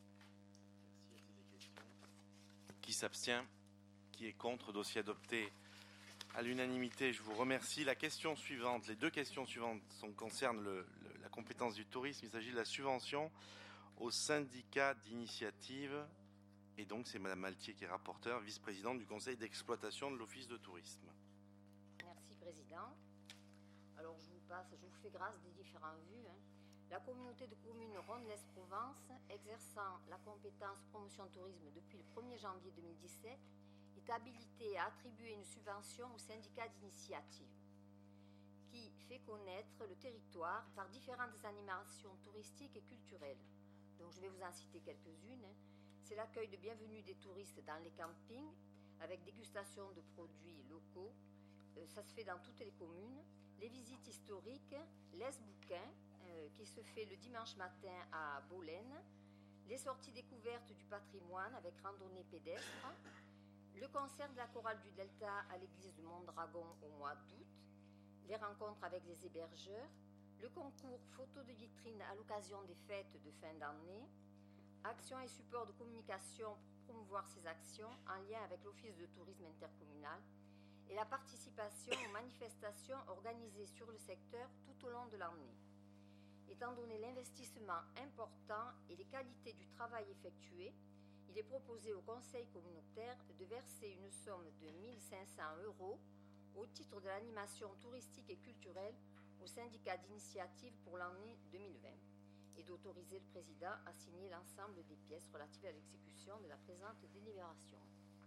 Speaker 1: Qui s'abstient? Qui est contre? Dossier adopté à l'unanimité. Je vous remercie. La question suivante, les deux questions suivantes sont, concernent le, le, la compétence du tourisme. Il s'agit de la subvention au syndicat d'initiative. Et donc, c'est Madame Altier qui est rapporteure, vice-présidente du conseil d'exploitation de l'Office de tourisme.
Speaker 7: Merci, Président. Alors, je vous passe, je vous fais grâce des différents vues. Hein. La communauté de communes Rhône-Lens-Provence, exerçant la compétence promotion tourisme depuis le premier janvier deux mille dix-sept, est habilitée à attribuer une subvention au syndicat d'initiative qui fait connaître le territoire par différentes animations touristiques et culturelles. Donc, je vais vous en citer quelques-unes. Hein. C'est l'accueil de bienvenue des touristes dans les campings avec dégustation de produits locaux. Euh, ça se fait dans toutes les communes. Les visites historiques, l'Es-Bouquin, euh, qui se fait le dimanche matin à Bolène. Les sorties découvertes du patrimoine avec randonnée pédestre. Le concert de la chorale du Delta à l'église de Mondragon au mois d'août. Les rencontres avec les hébergeurs. Le concours photo de vitrine à l'occasion des fêtes de fin d'année. Actions et supports de communication pour promouvoir ces actions en lien avec l'Office de tourisme intercommunal et la participation aux manifestations organisées sur le secteur tout au long de l'année. Étant donné l'investissement important et les qualités du travail effectué, il est proposé au conseil communautaire de verser une somme de mille cinq cents euros au titre de l'animation touristique et culturelle au syndicat d'initiative pour l'année deux mille vingt. Et d'autoriser le président à signer l'ensemble des pièces relatives à l'exécution de la présente délibération.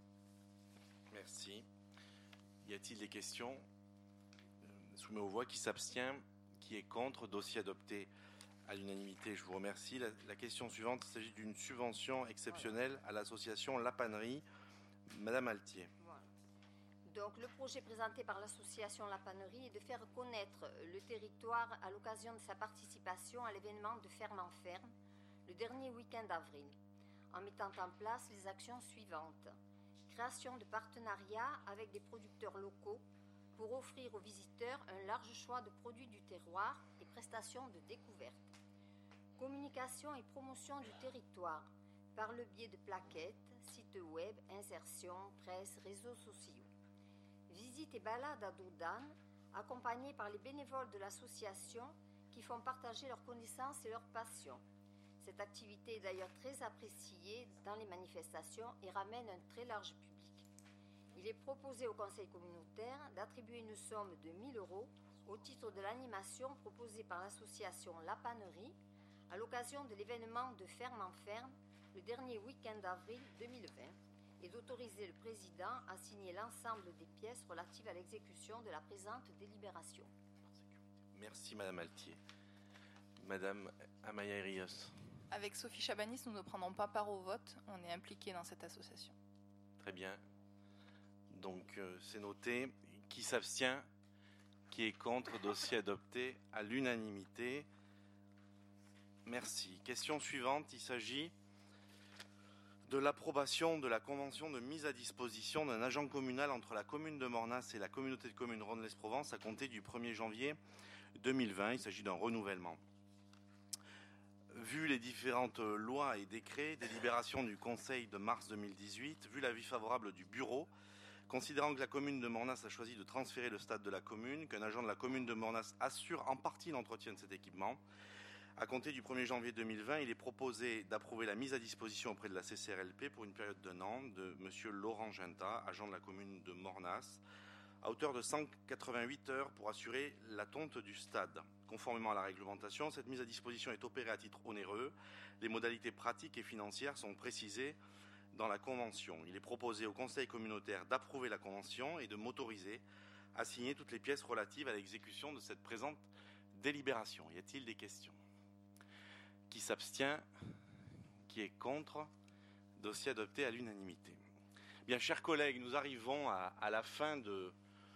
Speaker 1: Merci. Y a-t-il des questions? Soumis aux voix. Qui s'abstient? Qui est contre? Dossier adopté à l'unanimité. Je vous remercie. La, la question suivante, il s'agit d'une subvention exceptionnelle à l'association La Pannerie. Madame Altier.
Speaker 7: Voilà. Donc, le projet présenté par l'association La Pannerie est de faire connaître le territoire à l'occasion de sa participation à l'événement de Ferme en Ferme, le dernier week-end d'avril, en mettant en place les actions suivantes. Création de partenariats avec des producteurs locaux pour offrir aux visiteurs un large choix de produits du terroir et prestations de découverte. Communication et promotion du territoire par le biais de plaquettes, sites web, insertions, presse, réseaux sociaux. Visites et balades à dos d'âne, accompagnées par les bénévoles de l'association qui font partager leurs connaissances et leurs passions. Cette activité est d'ailleurs très appréciée dans les manifestations et ramène un très large public. Il est proposé au conseil communautaire d'attribuer une somme de mille euros au titre de l'animation proposée par l'association La Pannerie à l'occasion de l'événement de Ferme en Ferme le dernier week-end d'avril deux mille vingt. Et d'autoriser le président à signer l'ensemble des pièces relatives à l'exécution de la présente délibération.
Speaker 1: Merci Madame Altier. Madame Amaya Rios.
Speaker 8: Avec Sophie Chabanis, nous ne prendrons pas part au vote. On est impliqués dans cette association.
Speaker 1: Très bien. Donc euh, c'est noté. Qui s'abstient? Qui est contre? Dossier adopté à l'unanimité. Merci. Question suivante. Il s'agit de l'approbation de la convention de mise à disposition d'un agent communal entre la commune de Mornas et la communauté de communes Rhône-Lez-Provence à compter du premier janvier deux mille vingt. Il s'agit d'un renouvellement. Vu les différentes lois et décrets, délibérations du Conseil de mars deux mille dix-huit, vu l'avis favorable du Bureau, considérant que la commune de Mornas a choisi de transférer le stade de la commune, qu'un agent de la commune de Mornas assure en partie l'entretien de cet équipement, à compter du premier janvier deux mille vingt, il est proposé d'approuver la mise à disposition auprès de la C C R L P pour une période d'un an de M. Laurent Ginta, agent de la commune de Mornas, à hauteur de cent quatre-vingt-huit heures pour assurer la tonte du stade. Conformément à la réglementation, cette mise à disposition est opérée à titre onéreux. Les modalités pratiques et financières sont précisées dans la convention. Il est proposé au conseil communautaire d'approuver la convention et de m'autoriser à signer toutes les pièces relatives à l'exécution de cette présente délibération. Y a-t-il des questions? Qui s'abstient? Qui est contre? Dossier adopté à l'unanimité. Bien, chers collègues, nous arrivons à, à la fin de,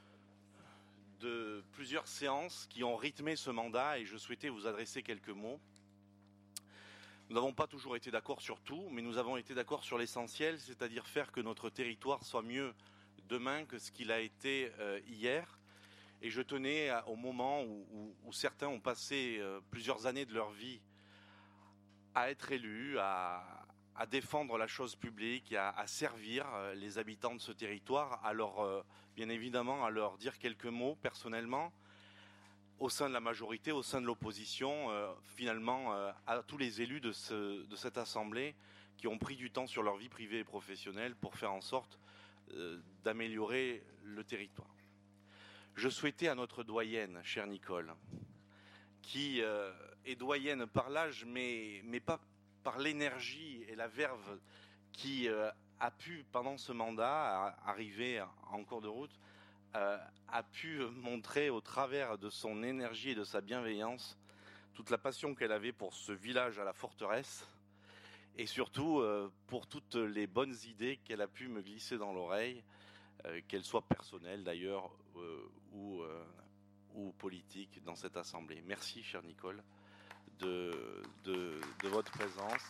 Speaker 1: de plusieurs séances qui ont rythmé ce mandat et je souhaitais vous adresser quelques mots. Nous n'avons pas toujours été d'accord sur tout, mais nous avons été d'accord sur l'essentiel, c'est-à-dire faire que notre territoire soit mieux demain que ce qu'il a été euh, hier. Et je tenais, à, au moment où, où, où certains ont passé euh, plusieurs années de leur vie à être élus, à, à défendre la chose publique, à, à servir les habitants de ce territoire, à leur, euh, bien évidemment, à leur dire quelques mots personnellement, au sein de la majorité, au sein de l'opposition, euh, finalement, euh, à tous les élus de, ce, de cette Assemblée qui ont pris du temps sur leur vie privée et professionnelle pour faire en sorte euh, d'améliorer le territoire. Je souhaitais à notre doyenne, chère Nicole, qui euh, est doyenne par l'âge, mais, mais pas par l'énergie et la verve qui euh, a pu, pendant ce mandat, arriver en cours de route, euh, a pu montrer au travers de son énergie et de sa bienveillance toute la passion qu'elle avait pour ce village à la forteresse et surtout euh, pour toutes les bonnes idées qu'elle a pu me glisser dans l'oreille, euh, qu'elles soient personnelles d'ailleurs euh, ou... Euh, ou politique dans cette assemblée. Merci, chère Nicole, de, de, de votre présence.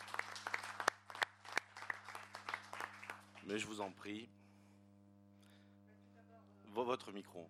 Speaker 1: Mais je vous en prie, votre micro.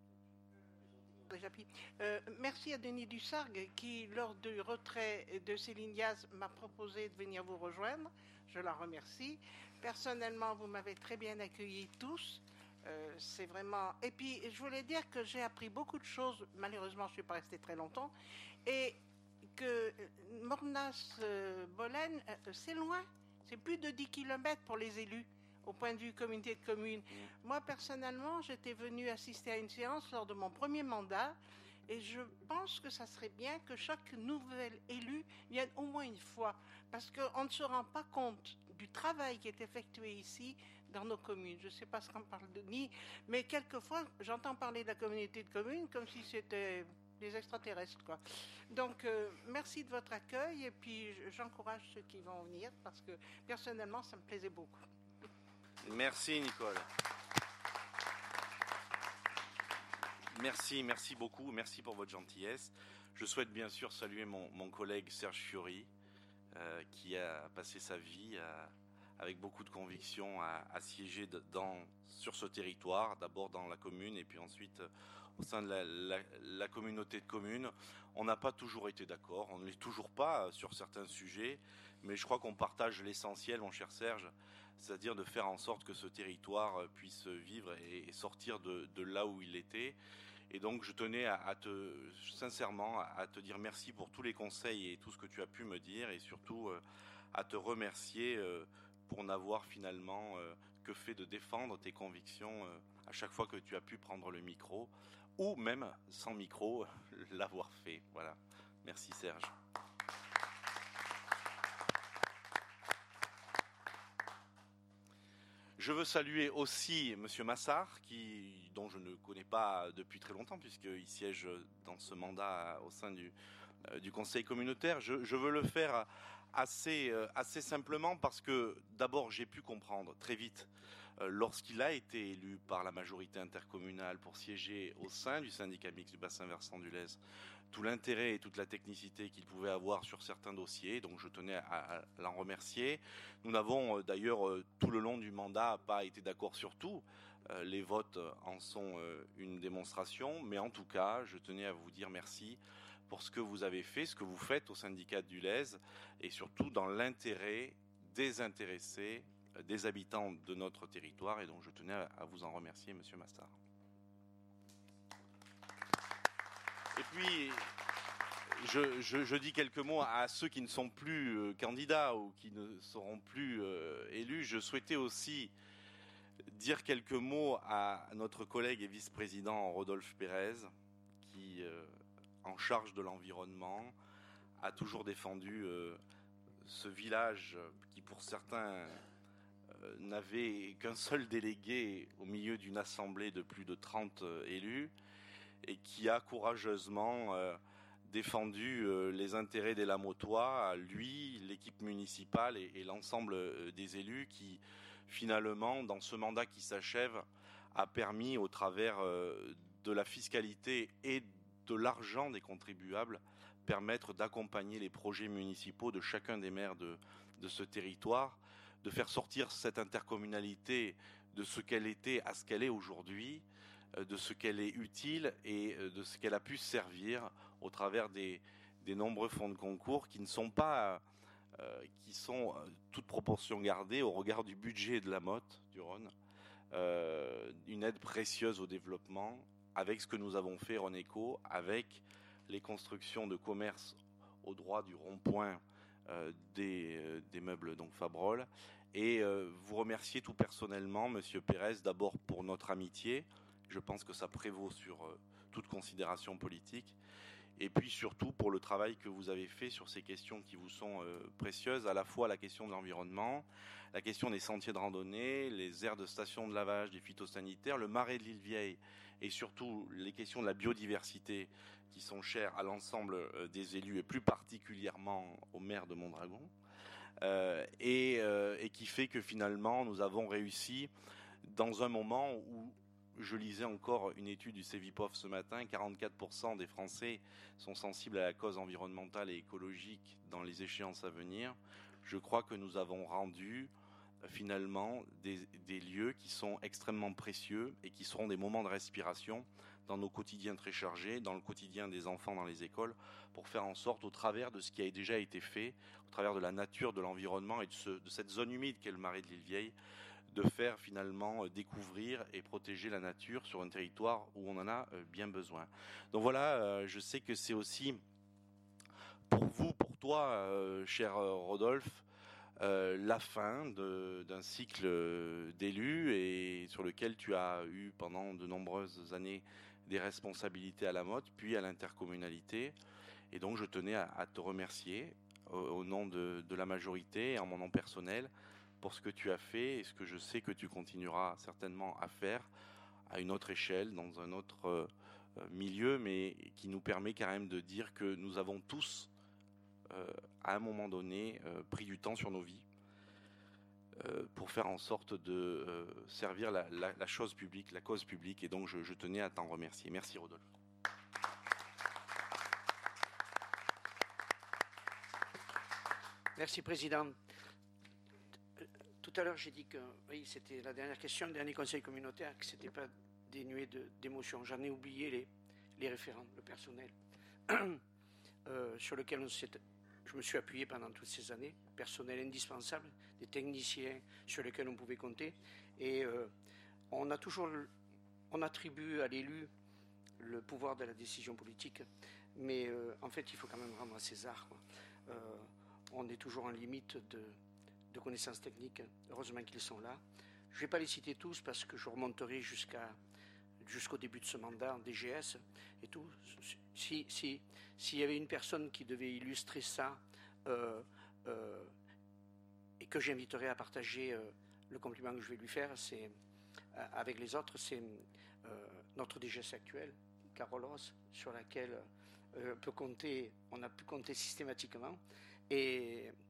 Speaker 9: Euh, merci à Denis Dussargues qui, lors du retrait de Céline Diaz, m'a proposé de venir vous rejoindre. Je la remercie. Personnellement, vous m'avez très bien accueillis tous. Euh, c'est vraiment... Et puis, je voulais dire que j'ai appris beaucoup de choses. Malheureusement, je ne suis pas restée très longtemps. Et que Mornas-Bolène, euh, c'est loin. C'est plus de dix kilomètres pour les élus, au point de vue communauté de communes. Mmh. Moi, personnellement, j'étais venue assister à une séance lors de mon premier mandat. Et je pense que ça serait bien que chaque nouvel élu vienne au moins une fois. Parce qu'on ne se rend pas compte du travail qui est effectué ici dans nos communes. Je ne sais pas ce qu'on parle de ni, mais quelquefois, j'entends parler de la communauté de communes comme si c'était des extraterrestres, quoi. Donc, euh, merci de votre accueil et puis j'encourage ceux qui vont venir parce que personnellement, ça me plaisait beaucoup.
Speaker 1: Merci, Nicole. Merci, merci beaucoup. Merci pour votre gentillesse. Je souhaite bien sûr saluer mon, mon collègue Serge Fiori, euh, qui a passé sa vie à avec beaucoup de conviction à, à siéger dans, sur ce territoire, d'abord dans la commune et puis ensuite euh, au sein de la, la, la communauté de communes. On n'a pas toujours été d'accord, on ne l'est toujours pas sur certains sujets, mais je crois qu'on partage l'essentiel, mon cher Serge, c'est-à-dire de faire en sorte que ce territoire puisse vivre et, et sortir de, de là où il était. Et donc je tenais à, à te, sincèrement à te dire merci pour tous les conseils et tout ce que tu as pu me dire et surtout euh, à te remercier euh, pour n'avoir finalement euh, que fait de défendre tes convictions euh, à chaque fois que tu as pu prendre le micro, ou même sans micro, l'avoir fait. Voilà. Merci Serge. Je veux saluer aussi Monsieur Massard, qui, dont je ne connais pas depuis très longtemps, puisqu'il siège dans ce mandat au sein du, euh, du Conseil communautaire. Je, je veux le faire assez, euh, assez simplement parce que d'abord j'ai pu comprendre très vite euh, lorsqu'il a été élu par la majorité intercommunale pour siéger au sein du syndicat mixte du bassin versant du Lez, tout l'intérêt et toute la technicité qu'il pouvait avoir sur certains dossiers, donc je tenais à, à l'en remercier. Nous n'avons euh, d'ailleurs euh, tout le long du mandat pas été d'accord sur tout, euh, les votes en sont euh, une démonstration, mais en tout cas je tenais à vous dire merci pour ce que vous avez fait, ce que vous faites au syndicat du Lez, et surtout dans l'intérêt des intéressés, euh, des habitants de notre territoire, et donc je tenais à, à vous en remercier, Monsieur Mastard. Et puis, je, je, je dis quelques mots à ceux qui ne sont plus euh, candidats ou qui ne seront plus euh, élus. Je souhaitais aussi dire quelques mots à notre collègue et vice-président Rodolphe Pérez, qui, euh, en charge de l'environnement, a toujours défendu euh, ce village qui, pour certains, euh, n'avait qu'un seul délégué au milieu d'une assemblée de plus de trente euh, élus, et qui a courageusement euh, défendu euh, les intérêts des Lamotois, lui, l'équipe municipale et, et l'ensemble euh, des élus qui, finalement, dans ce mandat qui s'achève, a permis, au travers euh, de la fiscalité et de l'argent des contribuables, permettre d'accompagner les projets municipaux de chacun des maires de, de ce territoire, de faire sortir cette intercommunalité de ce qu'elle était à ce qu'elle est aujourd'hui, de ce qu'elle est utile et de ce qu'elle a pu servir au travers des, des nombreux fonds de concours qui ne sont pas, euh, qui sont euh, toute proportion gardée au regard du budget de la Motte, du Rhône, euh, une aide précieuse au développement avec ce que nous avons fait Renéco, avec les constructions de commerce au droit du rond-point euh, des, euh, des meubles donc Fabrol, et euh, vous remercier tout personnellement, Monsieur Pérez, d'abord pour notre amitié. Je pense que ça prévaut sur euh, toute considération politique. Et puis surtout pour le travail que vous avez fait sur ces questions qui vous sont euh, précieuses, à la fois la question de l'environnement, la question des sentiers de randonnée, les aires de station de lavage, des phytosanitaires, le marais de l'île Vieille, et surtout les questions de la biodiversité qui sont chères à l'ensemble euh, des élus, et plus particulièrement au maire de Mondragon, euh, et, euh, et qui fait que finalement nous avons réussi dans un moment où, je lisais encore une étude du Cevipof ce matin, quarante-quatre pour cent des Français sont sensibles à la cause environnementale et écologique dans les échéances à venir. Je crois que nous avons rendu finalement des, des lieux qui sont extrêmement précieux et qui seront des moments de respiration dans nos quotidiens très chargés, dans le quotidien des enfants dans les écoles, pour faire en sorte, au travers de ce qui a déjà été fait, au travers de la nature, de l'environnement et de, ce, de cette zone humide qu'est le marais de l'île Vieille, de faire finalement découvrir et protéger la nature sur un territoire où on en a bien besoin. Donc voilà, je sais que c'est aussi pour vous, pour toi, cher Rodolphe, la fin de, d'un cycle d'élus et sur lequel tu as eu pendant de nombreuses années des responsabilités à la Motte, puis à l'intercommunalité. Et donc je tenais à, à te remercier au, au nom de, de la majorité et en mon nom personnel pour ce que tu as fait et ce que je sais que tu continueras certainement à faire à une autre échelle, dans un autre euh, milieu, mais qui nous permet quand même de dire que nous avons tous, euh, à un moment donné, euh, pris du temps sur nos vies euh, pour faire en sorte de euh, servir la, la, la chose publique, la cause publique, et donc je, je tenais à t'en remercier. Merci Rodolphe.
Speaker 3: Merci Président. Tout à l'heure, j'ai dit que oui, c'était la dernière question, le dernier conseil communautaire, que ce n'était pas dénué de, d'émotion. J'en ai oublié les, les référents, le personnel, euh, sur lequel on s'est, je me suis appuyé pendant toutes ces années. Personnel indispensable, des techniciens sur lesquels on pouvait compter. Et euh, on a toujours, on attribue à l'élu le pouvoir de la décision politique. Mais euh, en fait, il faut quand même rendre à César, quoi. Euh, on est toujours en limite de... de connaissances techniques, heureusement qu'ils sont là. Je ne vais pas les citer tous parce que je remonterai jusqu'à, jusqu'au début de ce mandat en D G S et tout. Si, si, s'il y avait une personne qui devait illustrer ça euh, euh, et que j'inviterais à partager euh, le compliment que je vais lui faire, c'est, euh, avec les autres, c'est euh, notre D G S actuel, Carole Ross, sur laquelle euh, peut compter, on a pu compter systématiquement. Et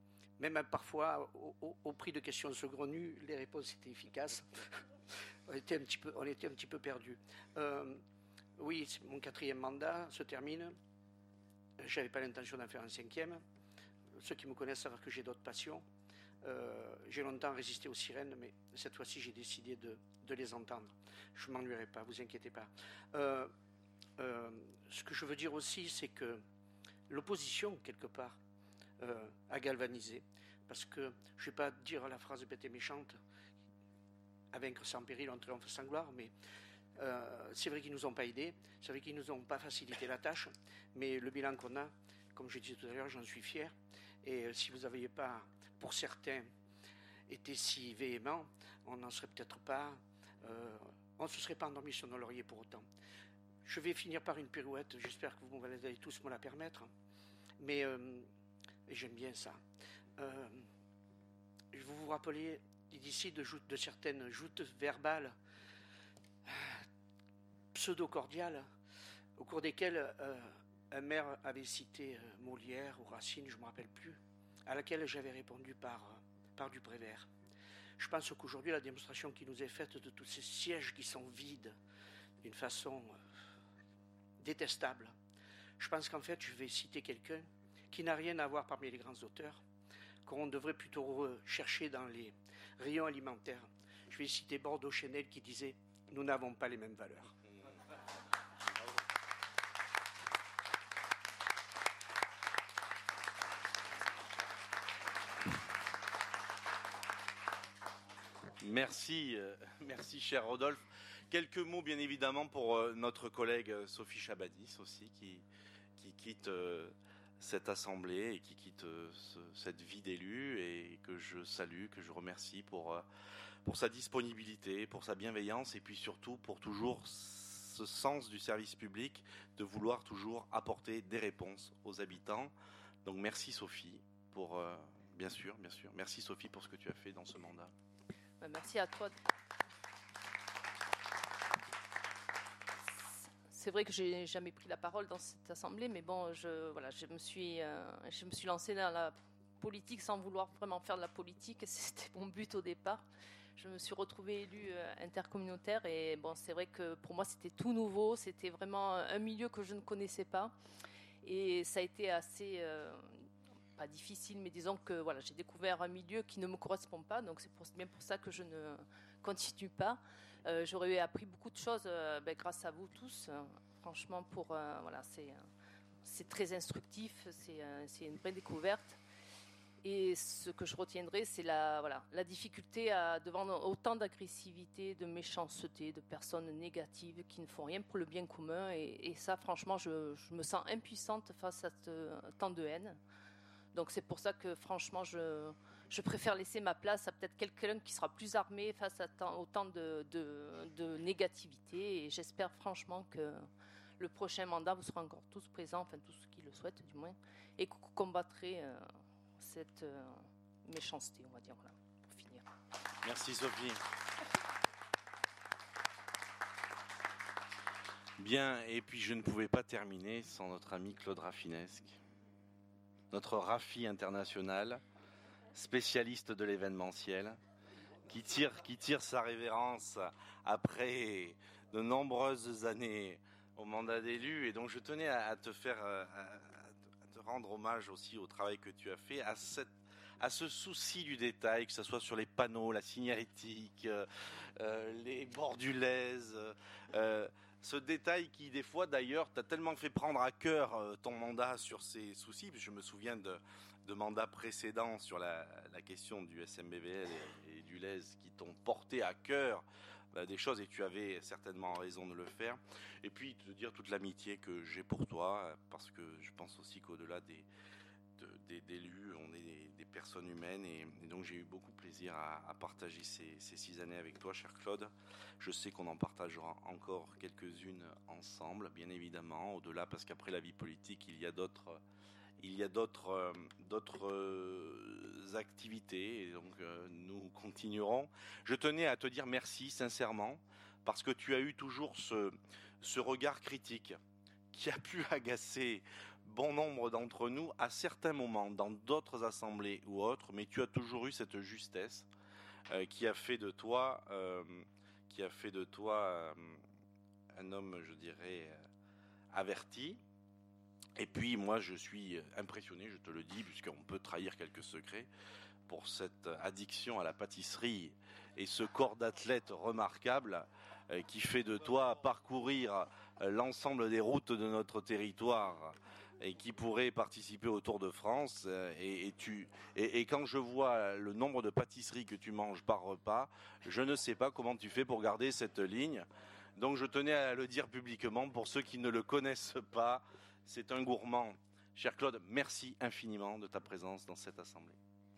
Speaker 3: même parfois, au, au, au prix de questions saugrenues, les réponses étaient efficaces. on, était un petit peu, on était un petit peu perdus. Euh, oui, mon quatrième mandat se termine. Je n'avais pas l'intention d'en faire un cinquième. Ceux qui me connaissent savent que j'ai d'autres passions. Euh, j'ai longtemps résisté aux sirènes, mais cette fois-ci, j'ai décidé de, de les entendre. Je ne m'ennuierai pas, vous inquiétez pas. Euh, euh, ce que je veux dire aussi, c'est que l'opposition, quelque part, euh, a galvanisé. Parce que, je ne vais pas dire la phrase bête et méchante, à vaincre sans péril, on triomphe sans gloire, mais euh, c'est vrai qu'ils ne nous ont pas aidés, c'est vrai qu'ils ne nous ont pas facilité la tâche, mais le bilan qu'on a, comme je disais tout à l'heure, j'en suis fier. Et euh, si vous n'aviez pas, pour certains, été si véhément, on n'en serait peut-être pas, euh, on ne se serait pas endormi sur nos lauriers pour autant. Je vais finir par une pirouette, j'espère que vous allez tous me la permettre, mais euh, j'aime bien ça. Euh, vous vous rappelez d'ici de, de certaines joutes verbales pseudo-cordiales au cours desquelles euh, un maire avait cité euh, Molière ou Racine, je ne me rappelle plus, à laquelle j'avais répondu par, euh, par du Prévert. Je pense qu'aujourd'hui, la démonstration qui nous est faite de tous ces sièges qui sont vides d'une façon euh, détestable, je pense qu'en fait, je vais citer quelqu'un qui n'a rien à voir parmi les grands auteurs, qu'on devrait plutôt chercher dans les rayons alimentaires. Je vais citer Bordeaux-Chenel qui disait « Nous n'avons pas les mêmes valeurs ».
Speaker 1: Merci, euh, merci cher Rodolphe. Quelques mots bien évidemment pour euh, notre collègue euh, Sophie Chabadis aussi qui, qui quitte euh, cette assemblée et qui quitte euh, ce, cette vie d'élu et que je salue, que je remercie pour, euh, pour sa disponibilité, pour sa bienveillance et puis surtout pour toujours ce sens du service public de vouloir toujours apporter des réponses aux habitants. Donc merci Sophie pour, euh, bien sûr, bien sûr, merci Sophie pour ce que tu as fait dans ce mandat.
Speaker 10: Merci à toi. C'est vrai que j'ai jamais pris la parole dans cette assemblée, mais bon, je, voilà, je me suis, euh, je me suis lancée dans la politique sans vouloir vraiment faire de la politique. C'était mon but au départ. Je me suis retrouvée élue euh, intercommunautaire et bon, c'est vrai que pour moi c'était tout nouveau. C'était vraiment un milieu que je ne connaissais pas et ça a été assez euh, pas difficile, mais disons que voilà, j'ai découvert un milieu qui ne me correspond pas, donc c'est pour, bien pour ça que je ne continue pas. Euh, j'aurais appris beaucoup de choses euh, ben, grâce à vous tous. Euh, franchement, pour euh, voilà, c'est euh, c'est très instructif, c'est euh, c'est une vraie découverte. Et ce que je retiendrai, c'est la voilà la difficulté à, devant autant d'agressivité, de méchanceté, de personnes négatives qui ne font rien pour le bien commun. Et, et ça, franchement, je, je me sens impuissante face à ce, tant de haine. Donc c'est pour ça que franchement je, je préfère laisser ma place à peut-être quelqu'un qui sera plus armé face à tant, autant de, de, de négativité et j'espère franchement que le prochain mandat vous serez encore tous présents, enfin tous ceux qui le souhaitent du moins, et que vous combattrez euh, cette euh, méchanceté, on va dire, voilà, pour finir.
Speaker 1: Merci Sophie. Bien, et puis je ne pouvais pas terminer sans notre ami Claude Raffinesque. Notre Raffi international, spécialiste de l'événementiel, qui tire, qui tire sa révérence après de nombreuses années au mandat d'élu. Et donc je tenais à, à te faire, à, à te rendre hommage aussi au travail que tu as fait, à, cette, à ce souci du détail, que ce soit sur les panneaux, la signalétique, euh, les bordulaises, euh, ce détail qui, des fois, d'ailleurs, t'a tellement fait prendre à cœur euh, ton mandat sur ces soucis. Je me souviens de, de mandats précédents sur la, la question du S M B V L et, et du L E S qui t'ont porté à cœur bah, des choses et tu avais certainement raison de le faire. Et puis, te dire toute l'amitié que j'ai pour toi, parce que je pense aussi qu'au-delà des, de, des, d'élus, on est des, des personnes humaines et, et donc j'ai eu beaucoup de plaisir à, à partager ces, ces six années avec toi, cher Claude. Je sais qu'on en partagera encore quelques-unes ensemble, bien évidemment, au-delà, parce qu'après la vie politique, il y a d'autres, il y a d'autres, euh, d'autres euh, activités, et donc euh, nous continuerons. Je tenais à te dire merci, sincèrement, parce que tu as eu toujours ce, ce regard critique qui a pu agacer bon nombre d'entre nous à certains moments, dans d'autres assemblées ou autres, mais tu as toujours eu cette justesse euh, qui a fait de toi, euh, qui a fait de toi euh, un homme, je dirais, euh, averti. Et puis moi, je suis impressionné, je te le dis, puisqu'on peut trahir quelques secrets, pour cette addiction à la pâtisserie et ce corps d'athlète remarquable euh, qui fait de toi parcourir euh, l'ensemble des routes de notre territoire et qui pourrait participer au Tour de France. Euh, et, et, tu, et, et quand je vois le nombre de pâtisseries que tu manges par repas, je ne sais pas comment tu fais pour garder cette ligne. Donc je tenais à le dire publiquement pour ceux qui ne le connaissent pas. C'est un gourmand. Cher Claude, merci infiniment de ta présence dans cette assemblée.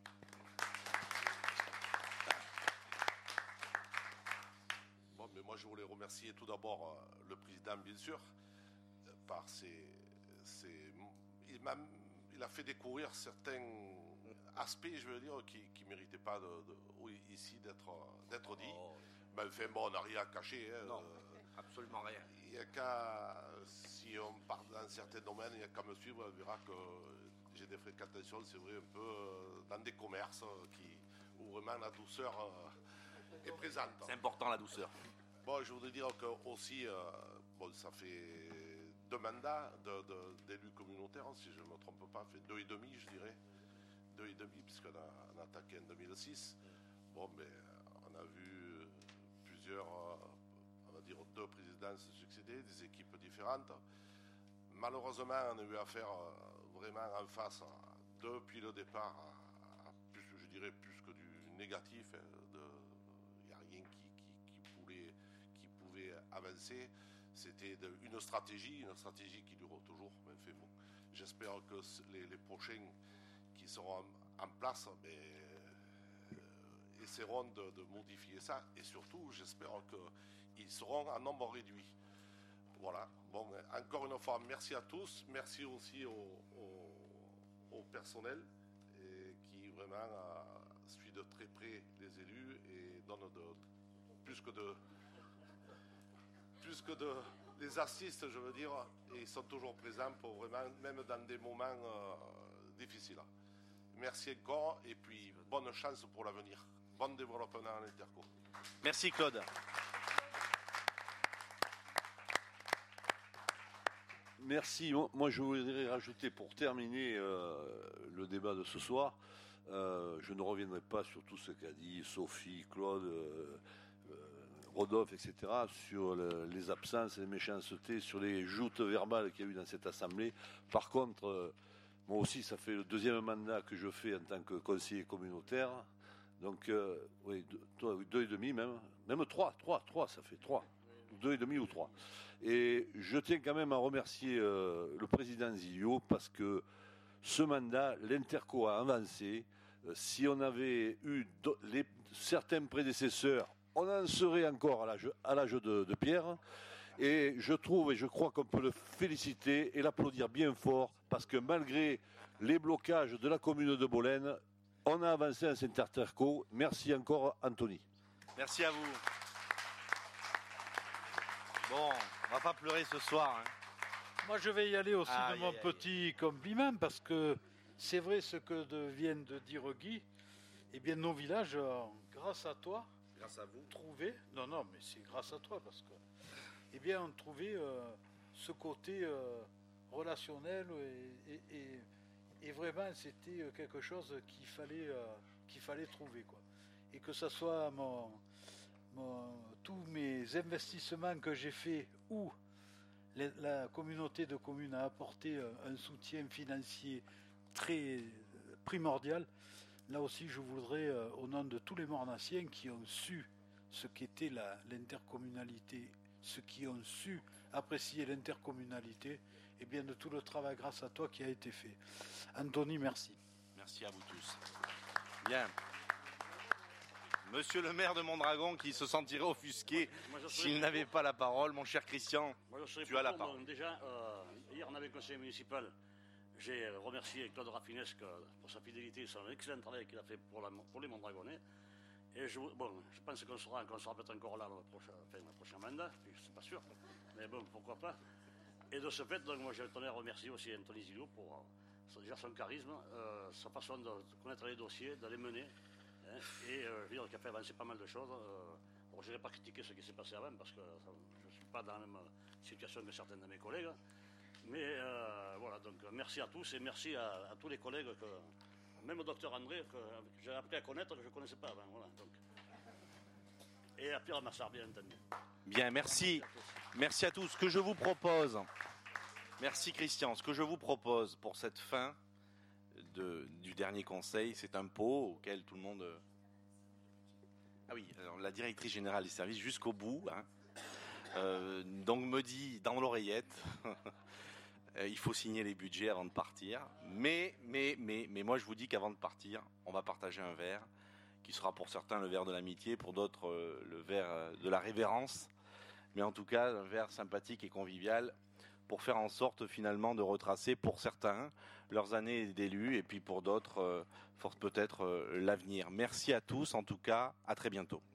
Speaker 11: Bon, mais moi je voulais remercier tout d'abord euh, le président, bien sûr, euh, par ses, ses il, m'a, il a fait découvrir certains aspects, je veux dire, qui ne méritaient pas de, de, oui, ici d'être, d'être dit. Oh. Mais enfin bon, on n'a rien à cacher. Hein,
Speaker 1: non, euh, absolument rien.
Speaker 11: Il n'y a qu'à, si on part dans certains domaines, il n'y a qu'à me suivre, on verra que j'ai des fréquentations, c'est vrai, un peu dans des commerces qui, où vraiment la douceur est présente.
Speaker 1: C'est important, la douceur.
Speaker 11: Bon, je voudrais dire que aussi, euh, bon, ça fait deux mandats de, de, d'élus communautaires, si je ne me trompe pas, fait deux et demi, je dirais. Deux et demi, puisqu'on a, on a attaqué en deux mille six. Bon, mais on a vu plusieurs, on va dire deux présidences succédées, des équipes différentes. Malheureusement, on a eu affaire vraiment en face, depuis le départ, à, à plus, je dirais plus que du négatif. Il n'y a rien qui, qui, qui, pouvait, qui pouvait avancer. C'était de, une stratégie, une stratégie qui dure toujours. Mais enfin, bon, j'espère que les, les prochains qui seront en, en place, mais, euh, essaieront de, de modifier ça. Et surtout, j'espère qu'ils seront en nombre réduit. Voilà. Bon, encore une fois, merci à tous. Merci aussi au, au, au personnel et qui vraiment euh, suit de très près les élus et donne de, plus que de plus que de les assiste, je veux dire, et ils sont toujours présents pour vraiment, même dans des moments euh, difficiles. Merci encore et puis bonne chance pour l'avenir. Bon développement à l'Interco.
Speaker 1: Merci Claude.
Speaker 12: Merci. Moi, je voudrais rajouter pour terminer euh, le débat de ce soir, euh, je ne reviendrai pas sur tout ce qu'a dit Sophie, Claude, euh, euh, Rodolphe, et cetera, sur le, les absences, les méchancetés, sur les joutes verbales qu'il y a eu dans cette assemblée. Par contre, euh, moi aussi, ça fait le deuxième mandat que je fais en tant que conseiller communautaire. Donc, euh, oui, deux, deux et demi même, même trois, trois, trois, ça fait trois. Deux et demi ou trois. Et je tiens quand même à remercier euh, le président Zilio parce que ce mandat, l'Interco a avancé. Euh, si on avait eu do, les, certains prédécesseurs, on en serait encore à l'âge, à l'âge de, de pierre. Et je trouve et je crois qu'on peut le féliciter et l'applaudir bien fort parce que malgré les blocages de la commune de Bolène, on a avancé à cet Interco. Merci encore, Anthony.
Speaker 1: Merci à vous. Bon, on va pas pleurer ce soir. Hein.
Speaker 6: Moi, je vais y aller aussi
Speaker 1: aïe,
Speaker 6: de mon
Speaker 1: aïe,
Speaker 6: petit aïe. compliment parce que c'est vrai ce que de, vient de dire Guy. Eh bien, nos villages, euh, grâce à toi,
Speaker 1: grâce à vous,
Speaker 6: trouvé. Non, non, mais c'est grâce à toi parce que, eh bien, on trouvait euh, ce côté euh, relationnel et, et, et, et vraiment, c'était quelque chose qu'il fallait, euh, qu'il fallait trouver, quoi. Et que ce soit mon Mon, tous mes investissements que j'ai faits où les, la communauté de communes a apporté un soutien financier très primordial, là aussi je voudrais, euh, au nom de tous les Mornassiens qui ont su ce qu'était la, l'intercommunalité, ceux qui ont su apprécier l'intercommunalité, et bien de tout le travail grâce à toi qui a été fait. Anthony, merci.
Speaker 1: Merci à vous tous. Bien. Monsieur le maire de Mondragon qui se sentirait offusqué s'il n'avait pas la parole. Mon cher Christian,
Speaker 13: Moi,
Speaker 1: tu as la parole.
Speaker 13: Bon, déjà, euh, hier on avait le conseil municipal. J'ai remercié Claude Raffinesque pour sa fidélité et son excellent travail qu'il a fait pour, la, pour les Mondragonnais. Et je, bon, je pense qu'on sera, qu'on sera peut-être encore là le prochain, enfin, le prochain mandat, c'est pas sûr. Mais bon, pourquoi pas. Et de ce fait, donc, moi, je tenais à remercier aussi Anthony Zilio pour euh, déjà son charisme, euh, sa façon de connaître les dossiers, de les mener, hein, et euh, je veux dire qu'il a fait avancer pas mal de choses. Euh, bon, je n'ai pas critiqué ce qui s'est passé avant, parce que ça, je ne suis pas dans la même situation que certains de mes collègues. Mais euh, voilà, donc merci à tous et merci à, à tous les collègues, que, même au docteur André, que, que j'ai appris à connaître, que je ne connaissais pas avant. Voilà, donc. Et à Pierre Massard, bien entendu.
Speaker 1: Bien, merci. Merci à tous. Ce que je vous propose, merci Christian, ce que je vous propose pour cette fin de, du dernier conseil, c'est un pot auquel tout le monde... Ah oui, alors la directrice générale des services jusqu'au bout, hein, euh, donc me dit dans l'oreillette... Il faut signer les budgets avant de partir. Mais, mais, mais, mais moi, je vous dis qu'avant de partir, on va partager un verre qui sera pour certains le verre de l'amitié, pour d'autres euh, le verre de la révérence. Mais en tout cas, un verre sympathique et convivial pour faire en sorte finalement de retracer pour certains leurs années d'élus et puis pour d'autres, euh, peut-être euh, l'avenir. Merci à tous, en tout cas, à très bientôt.